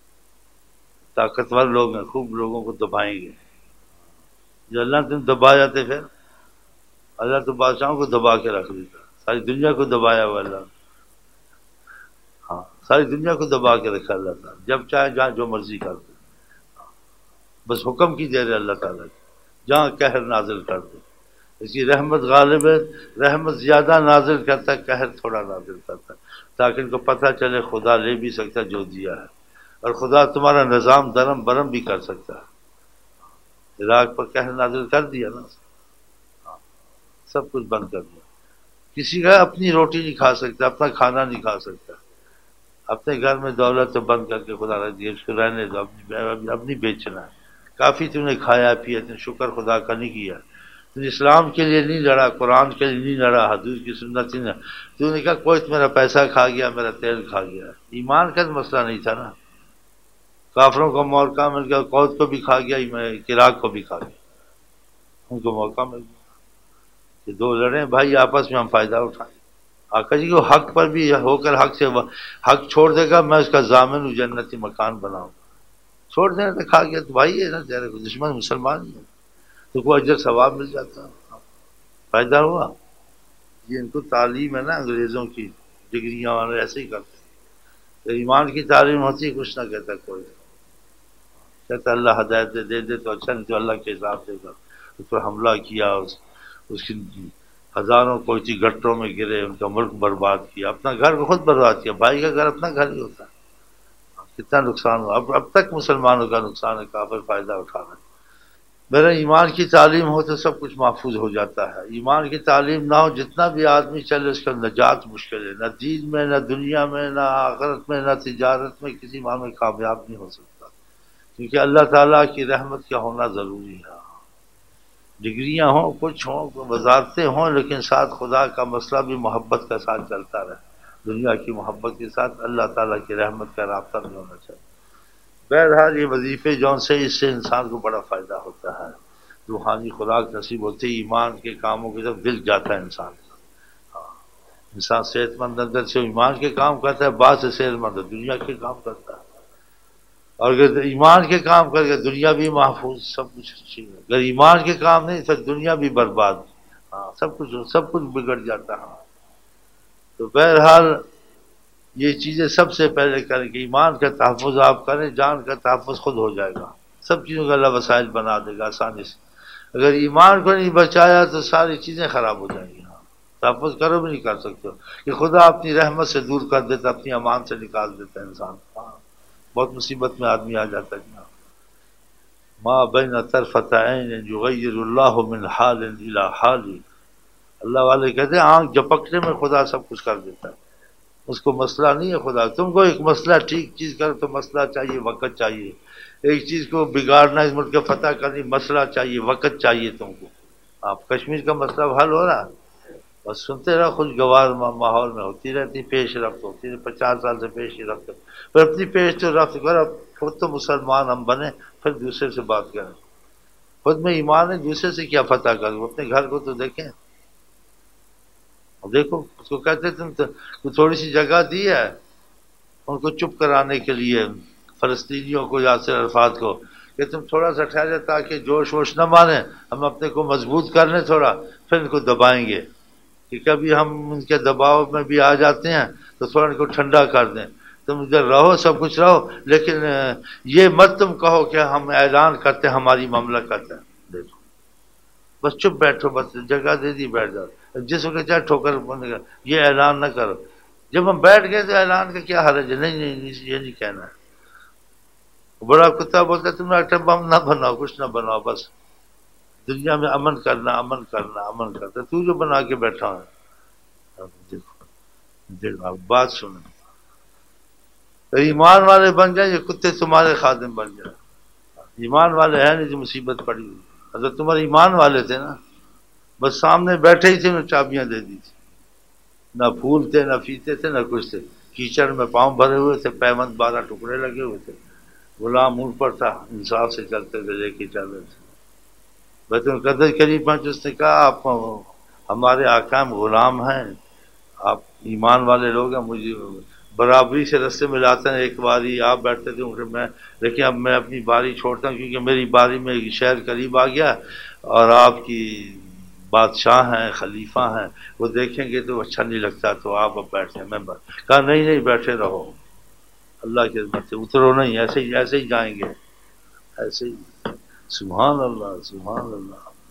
طاقتور لوگ ہیں، خوب لوگوں کو دبائیں گے، جو اللہ تم دبا جاتے، پھر اللہ تو بادشاہوں کو دبا کے رکھ دیتا، ساری دنیا کو دبایا ہوا اللہ، ہاں ساری دنیا کو دبا کے رکھا اللہ تعالیٰ، جب چاہے جہاں جو مرضی کر دے، بس حکم کی دے رہے اللہ تعالیٰ، جہاں قہر نازل کر دے، اس کی رحمت غالب ہے، رحمت زیادہ نازل کرتا ہے، قہر تھوڑا نازل کرتا ہے، تاکہ ان کو پتہ چلے خدا لے بھی سکتا ہے جو دیا ہے، اور خدا تمہارا نظام درم برم بھی کر سکتا ہے۔ عراق پر قہر نازل کر دیا نا، سب کچھ بند کر دیا، کسی کا اپنی روٹی نہیں کھا سکتا، اپنا کھانا نہیں کھا سکتا، اپنے گھر میں دولت تو بند کر کے خدا رکھ دیا، اس کو رہنے دو، اپنی اپنی بیچنا ہے، کافی تم نے کھایا پیا، تم شکر خدا کا نہیں کیا، تم اسلام کے لیے نہیں لڑا، قرآن کے لیے نہیں لڑا، حضور کی سنت نہیں، تو نے کہا کوئی میرا پیسہ کھا گیا، میرا تیل کھا گیا، ایمان کا مسئلہ نہیں تھا نا، کافروں کو موقع مل گیا، قوت کو بھی کھا گیا، عراق کو بھی کھا گیا، ان کو موقع مل گیا کہ دو لڑیں بھائی آپس میں، ہم فائدہ اٹھائیں۔ آقا جی کو حق پر بھی ہو کر حق سے حق چھوڑ دے گا، میں اس کا ضامن ہوں، جنتی مکان بناؤں گا، چھوڑ دینا تو کھا گیا تو بھائی ہے نا تیرے کو، دشمن مسلمان ہی ہے تو کوئی اجر ثواب مل جاتا، فائدہ ہوا۔ یہ ان کو تعلیم ہے نا انگریزوں کی، ڈگریاں والے ایسے ہی کرتے ہیں، تو ایمان کی تعلیم ہوتی ہے کچھ نہ کہتا کوئی، کہتا اللہ ہدایت دے دے تو اچھا، نہیں تو اللہ کے حساب دے گا، اس پر حملہ کیا، اس, اس کی ہزاروں کوئی گٹروں میں گرے، ان کا ملک برباد کیا، اپنا گھر کو خود برباد کیا، بھائی کا گھر اپنا گھر ہی ہوتا ہے، کتنا نقصان ہوا، اب اب تک مسلمانوں کا نقصان ہے، کافر فائدہ اٹھا رہے ہیں۔ میرا ایمان کی تعلیم ہو تو سب کچھ محفوظ ہو جاتا ہے، ایمان کی تعلیم نہ ہو جتنا بھی آدمی چلے اس کا نجات مشکل ہے، نہ دین میں، نہ دنیا میں، نہ آخرت میں، نہ تجارت میں، کسی معاملے میں کامیاب نہیں ہو سکتا، کیونکہ اللہ تعالیٰ کی رحمت کا ہونا ضروری ہے۔ ڈگریاں ہوں، کچھ ہوں، وزارتیں ہوں، لیکن ساتھ خدا کا مسئلہ بھی محبت کا ساتھ چلتا رہے، دنیا کی محبت کے ساتھ اللہ تعالیٰ کی رحمت کا رابطہ نہیں ہونا چاہیے۔ بہرحال یہ وظیفے جون سے، اس سے انسان کو بڑا فائدہ ہوتا ہے، روحانی خوراک نصیب ہوتی ہے، ایمان کے کاموں کی طرف دل جاتا ہے انسان کا، ہاں انسان صحت مند اندر سے ایمان کے کام کرتا ہے، بعد سے صحت مند دنیا کے کام کرتا ہے، اور اگر ایمان کے کام کر کے دنیا بھی محفوظ، سب کچھ اچھی ہے، اگر ایمان کے کام نہیں تو دنیا بھی برباد، ہاں سب کچھ سب کچھ بگڑ جاتا ہے۔ تو بہرحال یہ چیزیں سب سے پہلے کریں کہ ایمان کا تحفظ آپ کریں، جان کا تحفظ خود ہو جائے گا، سب چیزوں کا اللہ وسائل بنا دے گا آسانی سے۔ اگر ایمان کو نہیں بچایا تو ساری چیزیں خراب ہو جائیں گی، تحفظ کرو بھی نہیں کر سکتے ہو، کہ خدا اپنی رحمت سے دور کر دیتا، اپنی امان سے نکال دیتا ہے انسان، بہت مصیبت میں آدمی آ جاتا ہے۔ ما بین طرفۃ عین یغیر اللہ من حال الی حال، اللہ والے کہتے ہیں آنکھ جھپکنے میں خدا سب کچھ کر دیتا ہے، اس کو مسئلہ نہیں ہے خدا، تم کو ایک مسئلہ ٹھیک چیز کرو تو مسئلہ چاہیے، وقت چاہیے، ایک چیز کو بگاڑنا، اس ملک کو فتح کرنی، مسئلہ چاہیے، وقت چاہیے تم کو۔ آپ کشمیر کا مسئلہ حل ہو رہا، بس سنتے رہو، خوشگوار ماحول میں ہوتی رہتی، پیش رفت ہوتی ہے، پچاس سال سے پیش رفت، پھر اپنی پیش تو رفت کرو، خود تو مسلمان ہم بنے، پھر دوسرے سے بات کریں، خود میں ایمان ہے، دوسرے سے کیا فتح کرو، اپنے گھر کو تو دیکھیں، دیکھو اس کو کہتے تم تو تھوڑی سی جگہ دی ہے ان کو چپ کرانے کے لیے، فلسطینیوں کو، یاسر عرفات کو، کہ تم تھوڑا سا ٹھہرے تاکہ جوش ووش نہ مانے، ہم اپنے کو مضبوط کر لیں تھوڑا، پھر ان کو دبائیں گے، کہ کبھی ہم ان کے دباؤ میں بھی آ جاتے ہیں تو تھوڑا ان کو ٹھنڈا کر دیں، تم ادھر رہو، سب کچھ رہو، لیکن یہ مت تم کہو کہ ہم اعلان کرتے ہماری مملکت ہے، دیکھو بس چپ بیٹھو، بس جگہ دے دی بیٹھ جاؤ، جس وقت چاہے ٹھوکر یہ اعلان نہ کرو، جب ہم بیٹھ گئے تو اعلان کا کیا حرج ہے، نہیں نہیں یہ نہیں کہنا ہے، بڑا کتا بولتا ہے تم نے ایٹم بم نہ بناؤ، کچھ نہ بناؤ، بس دنیا میں امن کرنا، امن کرنا، امن کرنا، تو جو بنا کے بیٹھا ہے، دیکھو دیکھو بات سنیں، ایمان والے بن جائیں، یہ کتے تمہارے خادم بن جائیں، ایمان والے ہیں نہیں جو مصیبت پڑی ہوئی، اگر تمہارے ایمان والے تھے نا، بس سامنے بیٹھے ہی تھے، انہیں چابیاں دے دی تھی، نہ پھول تھے، نہ فیتے تھے، نہ کچھ تھے، کیچڑ میں پاؤں بھرے ہوئے تھے، پیمند بارہ ٹکڑے لگے ہوئے تھے، غلام اون پر تھا، انصاف سے چلتے تھے، لے کے چل رہے تھے، بیت القدر قریب پہنچ، اس نے کہا آپ ہمارے آقام غلام ہیں، آپ ایمان والے لوگ ہیں، مجھے برابری سے رستے میں لاتے ہیں، ایک باری آپ بیٹھتے تھے پھر میں، لیکن اب میں اپنی باری چھوڑتا ہوں کیونکہ میری باری میں شہر قریب آ گیا، اور آپ کی بادشاہ ہیں، خلیفہ ہیں، وہ دیکھیں گے تو اچھا نہیں لگتا، تو آپ اب بیٹھیں، میں کہا نہیں نہیں بیٹھے رہو، اللہ کی عظمت سے اترو نہیں، ایسے ہی ایسے ہی جائیں گے، ایسے ہی، سبحان اللہ سبحان اللہ۔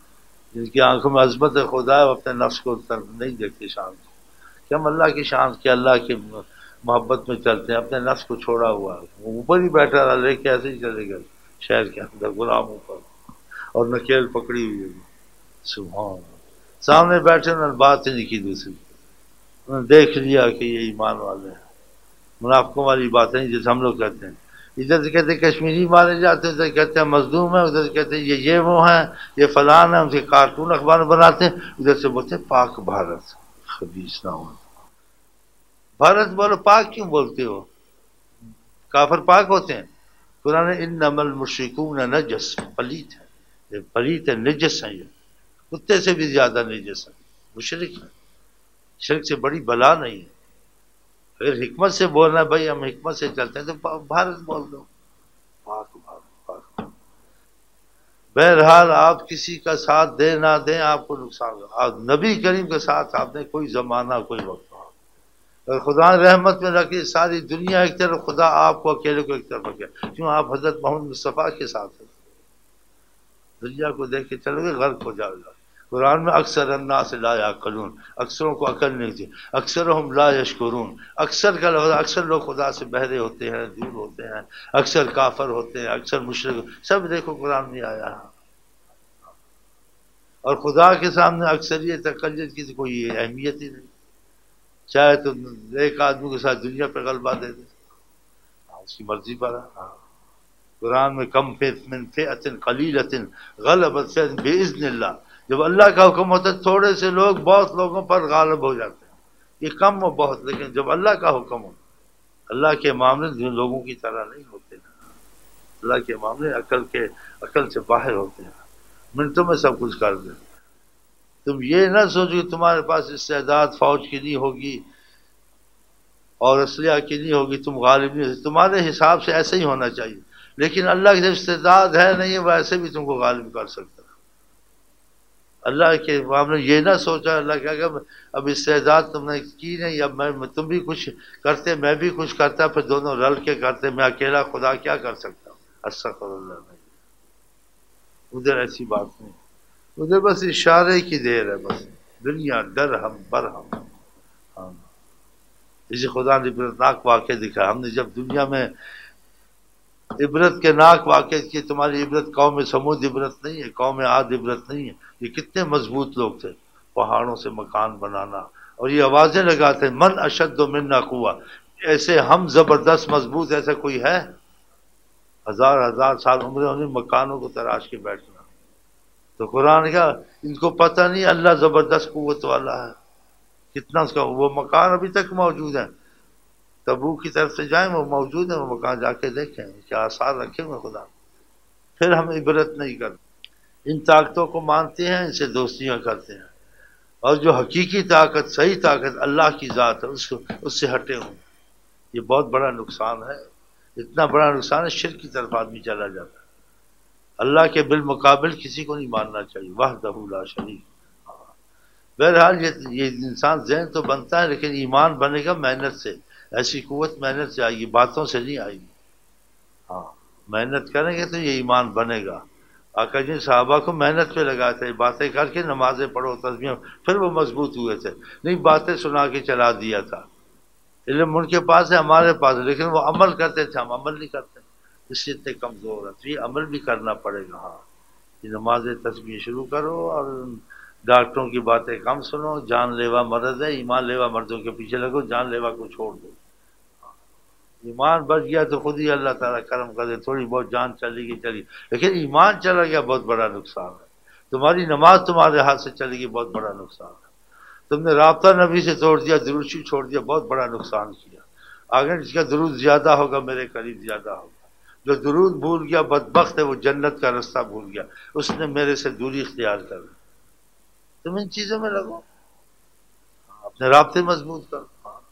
جن کی آنکھوں میں عظمت خدا ہے وہ اپنے نفس کو نہیں دیکھتے شان کو، کہ ہم اللہ کی شان کے اللہ کی محبت میں چلتے ہیں، اپنے نفس کو چھوڑا ہوا ہے، وہ اوپر ہی بیٹھا رہا لے کے ایسے ہی چلے گئے شہر کے اندر غلاموں پر، اور نکیل پکڑی ہوئی ہے، سبحان اللہ، سامنے بیٹھے انہوں نے بات ہی نہیں کی دوسری، انہوں نے دیکھ لیا کہ یہ ایمان والے ہیں، منافقوں والی باتیں جیسے ہم لوگ کہتے ہیں، ادھر سے کہتے ہیں کشمیری مارے جاتے ہیں، ادھر کہتے ہیں مظلوم ہیں، ادھر سے کہتے ہیں یہ یہ وہ ہیں، یہ فلان ہیں، ان کے کارٹون اخبار بناتے ہیں، ادھر سے بولتے ہیں پاک بھارت، خبیث نہ ہو، بھارت بولو، پاک کیوں بولتے ہو؟ کافر پاک ہوتے ہیں؟ قرآن انما المشرکون نجس، پلیت ہے، یہ پلیت ہے، نجس ہیں، یہ کتے سے بھی زیادہ نجس ہیں، مشرک ہیں، شرک سے بڑی بلا نہیں ہے، اگر حکمت سے بولنا ہے بھائی ہم حکمت سے چلتے ہیں تو بھارت بول دو، پاک بھارت پاک۔ بہرحال آپ کسی کا ساتھ دیں نہ دیں آپ کو نقصان ہوگا، آپ نبی کریم کے ساتھ آپ نے کوئی زمانہ کوئی وقت، اور خدا نے رحمت میں رکھی ساری دنیا ایک طرف، خدا آپ کو اکیلے کو ایک طرف رکھے، کیوں آپ حضرت محمد مصطفیٰ کے ساتھ ہیں، دنیا کو دیکھ کے چلو گے غرق ہو جاؤ گا۔ قرآن میں اکثر الناس لا یعقلون، اکثروں کو عقل نہیں تھی، اکثرہم لا یشکرون، اکثر کا لفظ، اکثر لوگ خدا سے بہرے ہوتے ہیں، دور ہوتے ہیں، اکثر کافر ہوتے ہیں، اکثر مشرک، سب دیکھو قرآن میں آیا ہے، اور خدا کے سامنے اکثریت اقلیت کی کوئی اہمیت ہی نہیں، چاہے تو ایک آدمی کے ساتھ دنیا پہ غلبہ دے دے، اس کی مرضی پر ہے۔ قرآن میں کم من فئۃ قلیلۃ غلبت فئۃ باذن اللہ، جب اللہ کا حکم ہوتا ہے تھوڑے سے لوگ بہت لوگوں پر غالب ہو جاتے ہیں، یہ کم و بہت، لیکن جب اللہ کا حکم ہو، اللہ کے معاملے جن لوگوں کی طرح نہیں ہوتے، اللہ کے معاملے عقل کے عقل سے باہر ہوتے ہیں، منٹوں میں سب کچھ کر دیں۔ تم یہ نہ سوچو کہ تمہارے پاس استعداد فوج کی نہیں ہوگی اور اسلحہ کی نہیں ہوگی، تم غالب نہیں ہوگی، تمہارے حساب سے ایسے ہی ہونا چاہیے، لیکن اللہ کی جب استعداد ہے نہیں ہے ویسے بھی تم کو غالب کر سکتا ہے۔ اللہ کے معاملے یہ نہ سوچا اللہ کیا کہ اب استعداد تم نے کی نہیں، اب میں تم بھی کچھ کرتے میں بھی کچھ کرتا، پھر دونوں رل کے کرتے، میں اکیلا خدا کیا کر سکتا ہوں، استغفر اللہ، نہیں، ادھر ایسی بات نہیں، ادھر بس اشارے کی دیر ہے، بس دنیا درہم برہم، ہاں، اسی خدا نے عبرتناک واقع دکھا، ہم نے جب دنیا میں عبرت کے ناک واقع کی، تمہاری عبرت قوم سمود عبرت نہیں ہے، قوم عاد عبرت نہیں ہے، یہ کتنے مضبوط لوگ تھے، پہاڑوں سے مکان بنانا، اور یہ آوازیں لگاتے ہیں من اشد منا قوہ، ایسے ہم زبردست مضبوط ایسا کوئی ہے؟ ہزار ہزار سال عمریں انہیں مکانوں کو تراش کے بیٹھنا، تو قرآن کیا ان کو پتہ نہیں اللہ زبردست قوت والا ہے، کتنا اس کا وہ مکان ابھی تک موجود ہے، تبوک کی طرف سے جائیں وہ موجود ہے، وہ مکان جا کے دیکھیں کیا آثار رکھے ہوئے خدا، پھر ہم عبرت نہیں کرتے، ان طاقتوں کو مانتے ہیں، ان سے دوستیاں کرتے ہیں، اور جو حقیقی طاقت صحیح طاقت اللہ کی ذات ہے اس کو اس سے ہٹے ہوں، یہ بہت بڑا نقصان ہے، اتنا بڑا نقصان ہے شرک کی طرف آدمی چلا جاتا ہے، اللہ کے بالمقابل کسی کو نہیں ماننا چاہیے، وحدہ لا شریک۔ بہرحال یہ یہ انسان ذہن تو بنتا ہے لیکن ایمان بنے گا محنت سے، ایسی قوت محنت سے آئے گی، باتوں سے نہیں آئے گی، ہاں محنت کریں گے تو یہ ایمان بنے گا۔ آقا جی صحابہ کو محنت پہ لگایا تھا، باتیں کر کے نمازیں پڑھو تسبیح، پھر وہ مضبوط ہوئے تھے، نہیں باتیں سنا کے چلا دیا تھا، علم ان کے پاس ہے ہمارے پاس ہے، لیکن وہ عمل کرتے تھے، ہم عمل نہیں کرتے، اس سے اتنے کمزور ہیں، تو یہ عمل بھی کرنا پڑے گا، ہاں یہ نمازیں تسبیح شروع کرو، اور ڈاکٹروں کی باتیں کم سنو، جان لیوا مرض ہے، ایمان لیوا مردوں کے پیچھے لگو، جان لیوا کو چھوڑ دو، ایمان بچ گیا تو خود ہی اللہ تعالیٰ کرم کر دے، تھوڑی بہت جان چلی گئی چلی، لیکن ایمان چلا گیا بہت بڑا نقصان ہے، تمہاری نماز تمہارے ہاتھ سے چلی گئی بہت بڑا نقصان ہے، تم نے رابطہ نبی سے توڑ دیا، درود شریف چھوڑ دیا، بہت بڑا نقصان کیا، اگر جس کا درود زیادہ ہوگا میرے قریب زیادہ ہوگا، جو درود بھول گیا بدبخت ہے، وہ جنت کا راستہ بھول گیا، اس نے میرے سے دوری اختیار کر لی، تم ان چیزوں میں لگو، اپنے رابطے مضبوط کرو،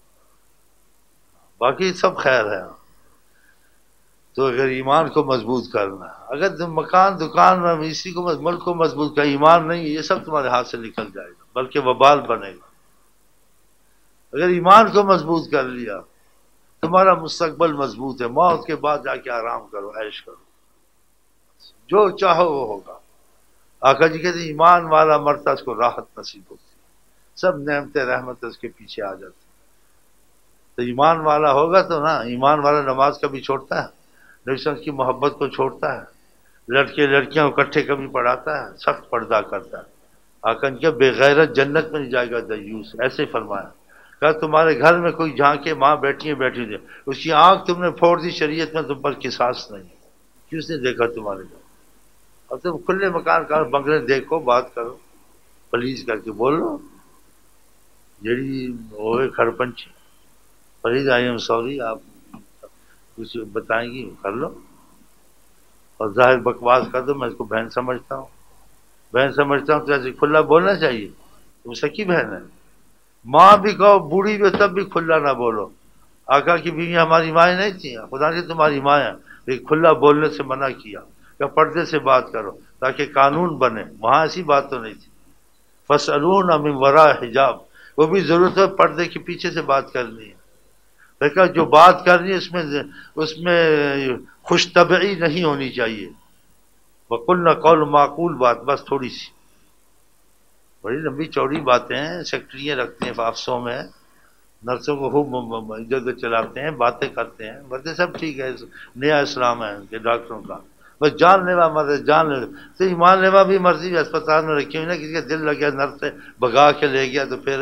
باقی سب خیر ہے، تو اگر ایمان کو مضبوط کرنا، اگر تم مکان دکان میں اسی کو ملک کو مضبوط کر، ایمان نہیں یہ سب تمہارے ہاتھ سے نکل جائے گا بلکہ وبال بنے گا، اگر ایمان کو مضبوط کر لیا تمہارا مستقبل مضبوط ہے، موت کے بعد جا کے آرام کرو، عیش کرو، جو چاہو وہ ہوگا، آقا جی کہتے ہیں ایمان والا مرتا اس کو راحت نصیب ہوتی ہے، سب نعمتیں رحمت اس کے پیچھے آ جاتی. تو ایمان والا ہوگا تو نا، ایمان والا نماز کبھی چھوڑتا ہے؟ نبی صلی اللہ علیہ وسلم کی محبت کو چھوڑتا ہے؟ لڑکے لڑکیاں اکٹھے کبھی پڑھاتا ہے؟ سخت پردہ کرتا ہے. آقا نے کہا بے غیرت جنت میں نہیں جائے گا دیوس، ایسے فرمایا. کہا تمہارے گھر میں کوئی جھانکے ماں بیٹھی ہے بیٹھی دے، اس کی آنکھ تم نے پھوڑ دی، شریعت میں تم پر قصاص نہیں. کس نے دیکھا تمہارے گھر؟ اب تم کھلے مکان کا بنگلے دیکھو، بات کرو، پلیز کر کے بول لو جڑی ہوئے کھڑ پنچھی فرید آئی ایم سوری، آپ کچھ بتائیں گی کر لو، اور ظاہر بکواس کر دو. میں اس کو بہن سمجھتا ہوں، بہن سمجھتا ہوں تو ایسے کھلا بولنا چاہیے. تم سکی بہن ہے، ماں بھی کہو بوڑھی بھی تب بھی کھلا نہ بولو. آقا کی بیوی ہماری مائیں نہیں تھیں، خدا نے تمہاری ماں ہے، لیکن کھلا بولنے سے منع کیا کہ پردے سے بات کرو تاکہ قانون بنے. وہاں ایسی بات تو نہیں تھی. فَاسْأَلُونَ مِنْ وَرَاءِ حجاب، وہ بھی ضرورت ہے پردے کے پیچھے سے بات کرنی ہے. دیکھا جو بات کرنی ہے اس میں اس میں خوش طبعی نہیں ہونی چاہیے. وَقُلْنَا قَوْلٌ معقول، بات بس تھوڑی سی، بڑی لمبی چوڑی باتیں ہیں. سیکٹریاں رکھتے ہیں آفسوں میں، نرسوں کو خوب ادھر ادھر چلاتے ہیں، باتیں کرتے ہیں. باتیں سب ٹھیک ہے، نیا اسلام ہے کہ ڈاکٹروں کا، بس جان لیوا مرض جان لیوا. تو ایمان لیوا بھی مرضی اسپتال میں رکھی ہوئی نا، کسی کا دل لگ گیا نرس سے بھگا کے لے گیا تو پھر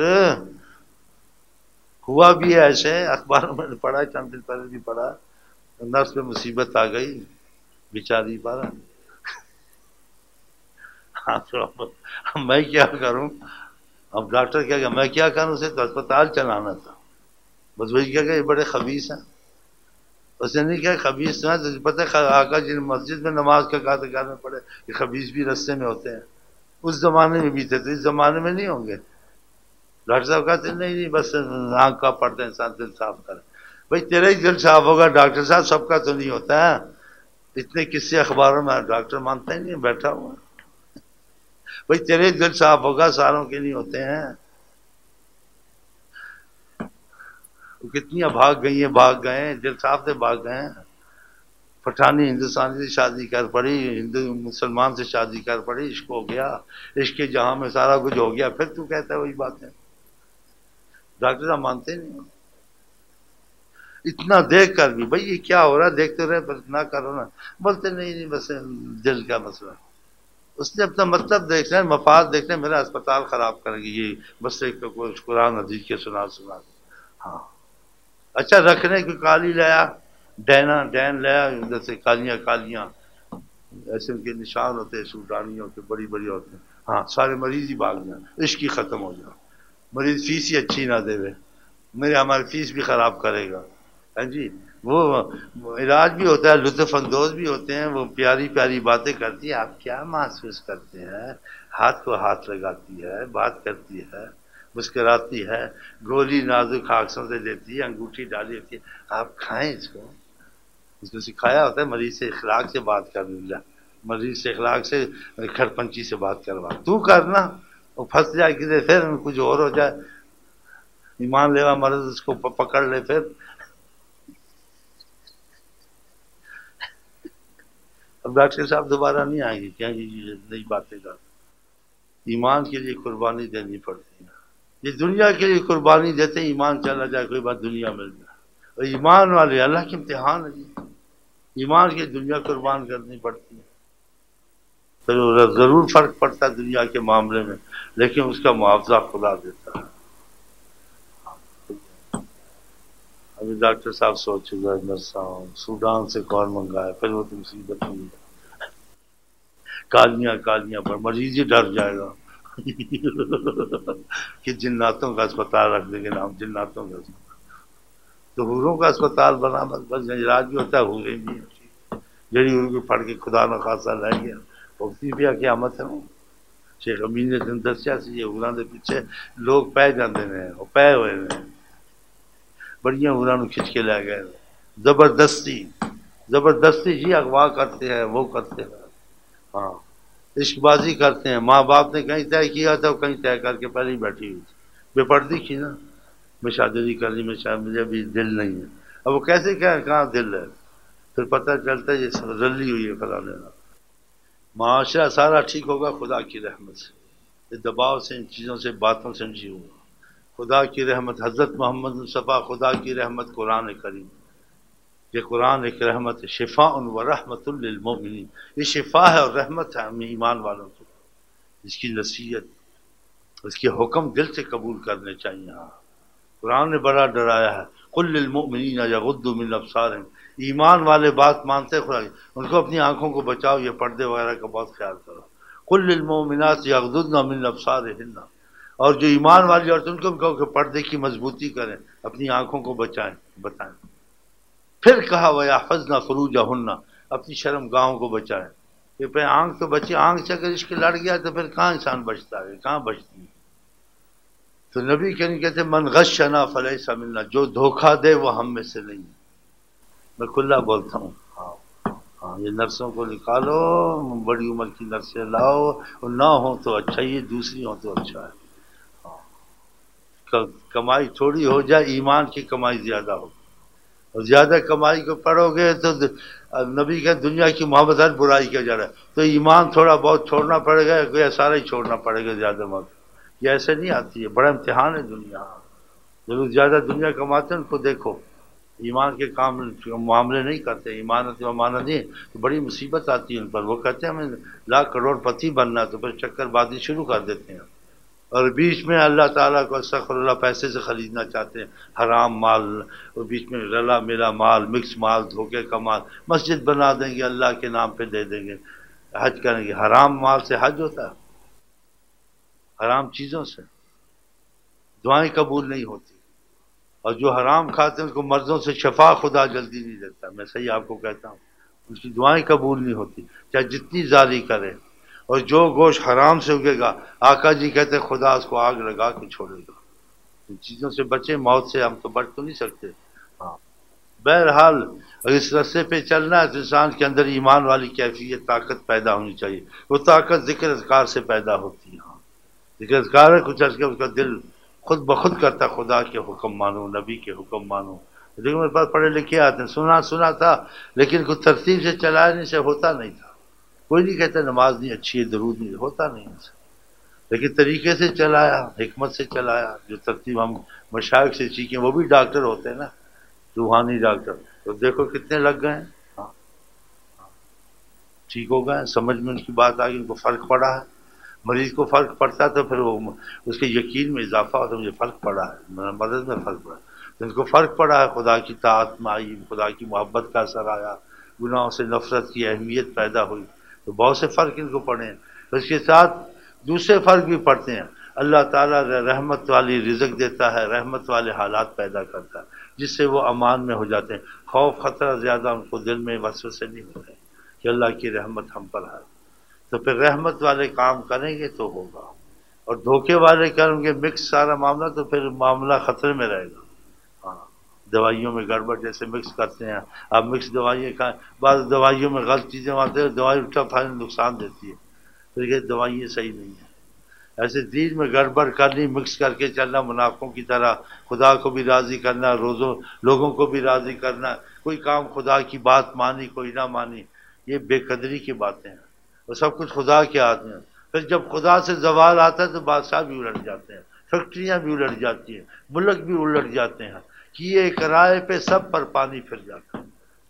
ہوا بھی ہے ایسے. اخباروں میں پڑھا، چند دن پہلے بھی پڑھا، نرس پہ مصیبت آ گئی بیچاری پر. ہاں تو اب میں کیا کروں؟ اب ڈاکٹر کیا کہ میں کیا کروں، اسے تو اسپتال چلانا تھا. بس وہی کیا کہ یہ بڑے خبیث ہیں. اس نے نہیں کیا خبیث نہ، تو پتہ ہے آقا جی نے مسجد میں نماز کا کہا تو گھر میں پڑھے کہ خبیث بھی رستے میں ہوتے ہیں. اس زمانے میں بھی تھے تو اس زمانے میں نہیں ہوں گے. ڈاکٹر صاحب کہتے نہیں نہیں بس آنکھ کا پڑھتے ہیں، انسان دل صاف کرے. بھائی تیرا ہی دل صاف ہوگا ڈاکٹر صاحب، سب کا تو نہیں ہوتا ہے. اتنے قصے اخباروں میں ڈاکٹر مانتا ہی نہیں بیٹھا ہوا. بھائی تیرے دل صاف ہوگا، ساروں کے نہیں ہوتے ہیں. وہ کتنی بھاگ گئی ہیں، بھاگ گئے ہیں، دل صاف سے بھاگ گئے ہیں. پٹھانی ہندوستانی سے شادی کر پڑی، ہندو مسلمان سے شادی کر پڑی، عشق ہو گیا، عشق کے جہاں میں سارا کچھ ہو گیا. پھر تو کہتا ہے وہی باتیں. ڈاکٹر صاحب مانتے نہیں. اتنا دیکھ کر بھی بھائی یہ کیا ہو رہا ہے، دیکھتے رہے بس نہ کرو نا. بولتے نہیں نہیں بس دل کا مسئلہ. اس نے اپنا مطلب دیکھنا ہے، مفاد دیکھنا ہے. میرا اسپتال خراب کرے گی یہ بس ایک قرآن حدیث کے سنا سنا. ہاں اچھا رکھنے کی کالی لایا، ڈینا ڈین لایا، جیسے کالیاں کالیاں ایسے ان کے نشان ہوتے ہیں سوڈانیوں کے، بڑی بڑی ہوتے ہیں. ہاں سارے مریض ہی بھاگ جائیں، عشق ہی ختم ہو جائے. مریض فیس ہی اچھی نہ دے، میرے ہماری فیس بھی خراب کرے گا. ہاں جی وہ علاج بھی ہوتا ہے، لطف اندوز بھی ہوتے ہیں، وہ پیاری پیاری باتیں کرتی ہے. آپ کیا محسوس کرتے ہیں؟ ہاتھ کو ہاتھ لگاتی ہے، بات کرتی ہے، مسکراتی ہے، گولی نازک ہاتھوں سے دیتی ہے، انگوٹھی ڈالی ہوتی ہے. آپ کھائیں اس کو. اس کو سکھایا ہوتا ہے مریض سے اخلاق سے بات کرنے، مریض سے اخلاق سے کھڑپنچی سے بات کروا. تو کرنا وہ پھنس جائے کسی، پھر کچھ اور ہو جائے، ایمان لیوا مرض اس کو پکڑ لے. پھر اب ڈاکٹر صاحب دوبارہ نہیں آئیں گے، کہیں گے نئی باتیں کر. ایمان کے لیے قربانی دینی پڑتی ہے. یہ دنیا کے لیے قربانی دیتے ہیں، ایمان چلا جائے کوئی بات دنیا مل جائے. اور ایمان والے اللہ کے امتحان ہے جی، ایمان کی دنیا قربان کرنی پڑتی ہے. پھر ضرور فرق پڑتا ہے دنیا کے معاملے میں، لیکن اس کا معاوضہ خدا دیتا ہے. ابھی ڈاکٹر صاحب سوچ چکا نرساں سوڈان سے کون منگایا، پھر وہ تو مصیبت ہوئی ہے. کالیاں کالیاں پر مریض ہی ڈر جائے گا کہ جناتوں کا اسپتال رکھ دیں گے نام، جناتوں کا اسپتال. تو حوروں کا اسپتال بنا، بس بس علاج بھی ہوتا ہے، حوریں بھی جڑی ان کو پڑھ کے خدا نہ خاصا لے گیا وقتی بھی قیامت ہے. وہ شیخ امین نے دن دسیا سی یہ حوراں دے پیچھے لوگ پہ جاندے نے، وہ پے ہوئے نے، بڑیاں حوراں نو کھچ کے لے گئے زبردستی. زبردستی جی اغوا کرتے ہیں، وہ کرتے ہیں. ہاں عشق بازی کرتے ہیں. ماں باپ نے کہیں طے کیا تھا، وہ کہیں طے کر کے پہلے ہی بیٹھی ہوئی تھی، بے پردی تھی نا. میں شادی نہیں کرنی، میں شاید مجھے ابھی دل نہیں ہے. اب وہ کیسے کہیں کہاں دل ہے؟ پھر پتہ چلتا ہے یہ رلی ہوئی ہے فلاں. معاشرہ سارا ٹھیک ہوگا خدا کی رحمت سے، یہ دباؤ سے، ان چیزوں سے، باتوں سے نہیں ہوگا۔ خدا کی رحمت، حضرت محمد مصطفیٰ، خدا کی رحمت قرآن کریم، یہ قرآن ایک رحمت ہے، شفاء و رحمت للمؤمنین، یہ شفا ہے اور رحمت ہے ہمیں ایمان والوں کو، اس کی نصیحت، اس کے حکم دل سے قبول کرنے چاہیے۔ ہاں قرآن نے بڑا ڈرایا ہے، قل للمؤمنین یغضوا من ابصارہم، ایمان والے بات مانتے خدا کی، ان کو اپنی آنکھوں کو بچاؤ، یہ پردے وغیرہ کا بہت خیال کرو۔ قل للمؤمنات یغضضن من ابصارہن، اور جو ایمان والی عورتیں ان کو بھی کہو کہ پردے کی مضبوطی کریں، اپنی آنکھوں کو بچائیں بتائیں۔ پھر کہا وَيَحْفَظْنَ فُرُوجَهُنَّ، اپنی شرم گاہوں کو بچائیں۔ کہ پہ آنکھ تو بچی، آنکھ سے اگر عشق لڑ گیا تو پھر کہاں انسان بچتا ہے، کہاں بچتی ہے۔ تو نبی کریم کہتے من غشنا فلیس منا، جو دھوکہ دے وہ ہم میں سے نہیں ہے۔ میں کھلا بولتا ہوں، ہاں ہاں یہ نرسوں کو نکالو، بڑی عمر کی نرسیں لاؤ، اور نہ ہوں تو اچھا، یہ دوسری ہوں تو اچھا ہے۔ کمائی تھوڑی ہو جائے، ایمان کی کمائی زیادہ ہو، اور زیادہ کمائی کو پڑھو گے تو نبی کہ دنیا کی محبت ہر برائی کیا جا رہا ہے، تو ایمان تھوڑا بہت چھوڑنا پڑے گا، یا سارا ہی چھوڑنا پڑے گا زیادہ وقت، یہ ایسے نہیں آتی ہے، بڑا امتحان ہے دنیا۔ جو لوگ زیادہ دنیا کماتے ہیں ان کو دیکھو، ایمان کے کام معاملے نہیں کرتے، ایمانت و امانت نہیں، تو بڑی مصیبت آتی ہے ان پر۔ وہ کہتے ہیں ہمیں لاکھ کروڑ پتی بننا ہے، تو پھر چکر بازی شروع کر دیتے ہیں، اور بیچ میں اللہ تعالیٰ کو استغفر اللہ پیسے سے خریدنا چاہتے ہیں، حرام مال، اور بیچ میں رلا ملا مال، مکس مال، دھوکے کا مال، مسجد بنا دیں گے اللہ کے نام پہ دے دیں گے، حج کریں گے، حرام مال سے حج ہوتا ہے، حرام چیزوں سے دعائیں قبول نہیں ہوتی، اور جو حرام کھاتے ہیں ان کو مرضوں سے شفا خدا جلدی نہیں دیتا، میں صحیح آپ کو کہتا ہوں، ان کی دعائیں قبول نہیں ہوتی، چاہے جتنی زاری کرے۔ اور جو گوشت حرام سے اگے گا، آقا جی کہتے ہیں خدا اس کو آگ لگا کے چھوڑے گا۔ ان چیزوں سے بچیں، موت سے ہم تو بچ تو نہیں سکتے۔ ہاں بہرحال اگر اس رستے پہ چلنا ہے تو انسان کے اندر ایمان والی کیفیت، طاقت پیدا ہونی چاہیے، وہ طاقت ذکر اذکار سے پیدا ہوتی ہے۔ ہاں ذکر اذکار ہے، کچھ عرصے اس کا دل خود بخود کرتا خدا کے حکم مانو، نبی کے حکم مانو۔ لیکن میرے پاس پڑھے لکھے آتے ہیں، سنا سنا تھا لیکن کچھ ترتیب سے چلانے سے ہوتا نہیں تھا۔ کوئی نہیں کہتا نماز نہیں اچھی ہے، درود نہیں، ہوتا نہیں ہے، لیکن طریقے سے چلایا، حکمت سے چلایا، جو ترتیب ہم مشائخ سے سیکھیں، وہ بھی ڈاکٹر ہوتے ہیں نا، روحانی ڈاکٹر، تو دیکھو کتنے لگ گئے ہیں، ہاں ٹھیک ہو گئے، سمجھ میں ان کی بات آ گئی، ان کو فرق پڑا ہے۔ مریض کو فرق پڑتا تو پھر وہ اس کے یقین میں اضافہ ہوتا، مجھے فرق پڑا ہے، مدد میں فرق پڑا، تو ان کو فرق پڑا ہے، خدا کی طاعت میں آئی، خدا کی محبت کا اثر آیا، گناہوں سے نفرت کی اہمیت پیدا ہوئی، تو بہت سے فرق ان کو پڑے ہیں۔ اس کے ساتھ دوسرے فرق بھی پڑتے ہیں، اللہ تعالیٰ رحمت والی رزق دیتا ہے، رحمت والے حالات پیدا کرتا ہے، جس سے وہ امان میں ہو جاتے ہیں، خوف خطرہ زیادہ ان کو دل میں وسوسے نہیں ہوتے کہ اللہ کی رحمت ہم پر ہے، تو پھر رحمت والے کام کریں گے تو ہوگا، اور دھوکے والے کریں گے مکس سارا معاملہ، تو پھر معاملہ خطرے میں رہے گا۔ ہاں دوائیوں میں گڑبڑ جیسے مکس کرتے ہیں، آپ مکس دوائیاں کھائیں، بعض دوائیوں میں غلط چیزیں آتے ہیں، دوائی الٹا پھیل نقصان دیتی ہے، تو یہ دوائیاں صحیح نہیں ہیں۔ ایسے دین میں گڑبڑ کرنی، مکس کر کے چلنا منافقوں کی طرح، خدا کو بھی راضی کرنا، روزوں لوگوں کو بھی راضی کرنا، کوئی کام خدا کی بات مانی کوئی نہ مانی، یہ بے قدری کی باتیں ہیں، وہ سب کچھ خدا کے ہاتھ میں۔ پھر جب خدا سے زوال آتا ہے تو بادشاہ بھی الٹ جاتے ہیں، فیکٹریاں بھی الٹ جاتی ہیں، ملک بھی الٹ جاتے ہیں، کیے کرائے پہ سب پر پانی پھر جاتا ہے۔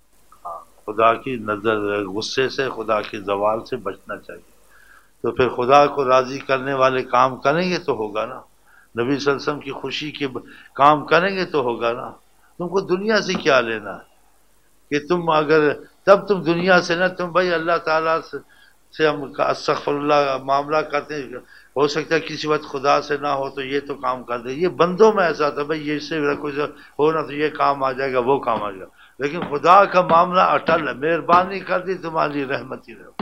ہاں خدا کی نظر، غصے سے، خدا کے زوال سے بچنا چاہیے، تو پھر خدا کو راضی کرنے والے کام کریں گے تو ہوگا نا، نبی صلی اللہ علیہ وسلم کی خوشی کے کام کریں گے تو ہوگا نا۔ تم کو دنیا سے کیا لینا ہے کہ تم اگر، تب تم دنیا سے نہ، تم بھائی اللہ تعالیٰ سے سے ہم استغفر اللہ معاملہ کرتے ہیں، ہو سکتا ہے کسی وقت خدا سے نہ ہو تو یہ تو کام کر دے، یہ بندوں میں ایسا تھا بھائی، یہ سے کچھ ہو نا تو یہ کام آ جائے گا، وہ کام آ جائے گا، لیکن خدا کا معاملہ اٹل ہے، مہربانی کر دی تمہاری رحمت ہی رہو،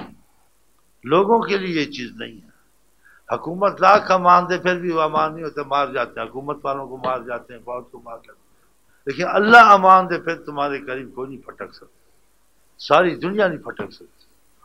لوگوں کے لیے یہ چیز نہیں ہے۔ حکومت لاکھ امان دے پھر بھی وہ امان نہیں ہوتا، مار جاتے ہیں، حکومت والوں کو مار جاتے ہیں، فوج کو مار جاتے ہیں، لیکن اللہ امان دے پھر تمہارے قریب کوئی نہیں پھٹک سکتا، ساری دنیا نہیں پھٹک سکتی۔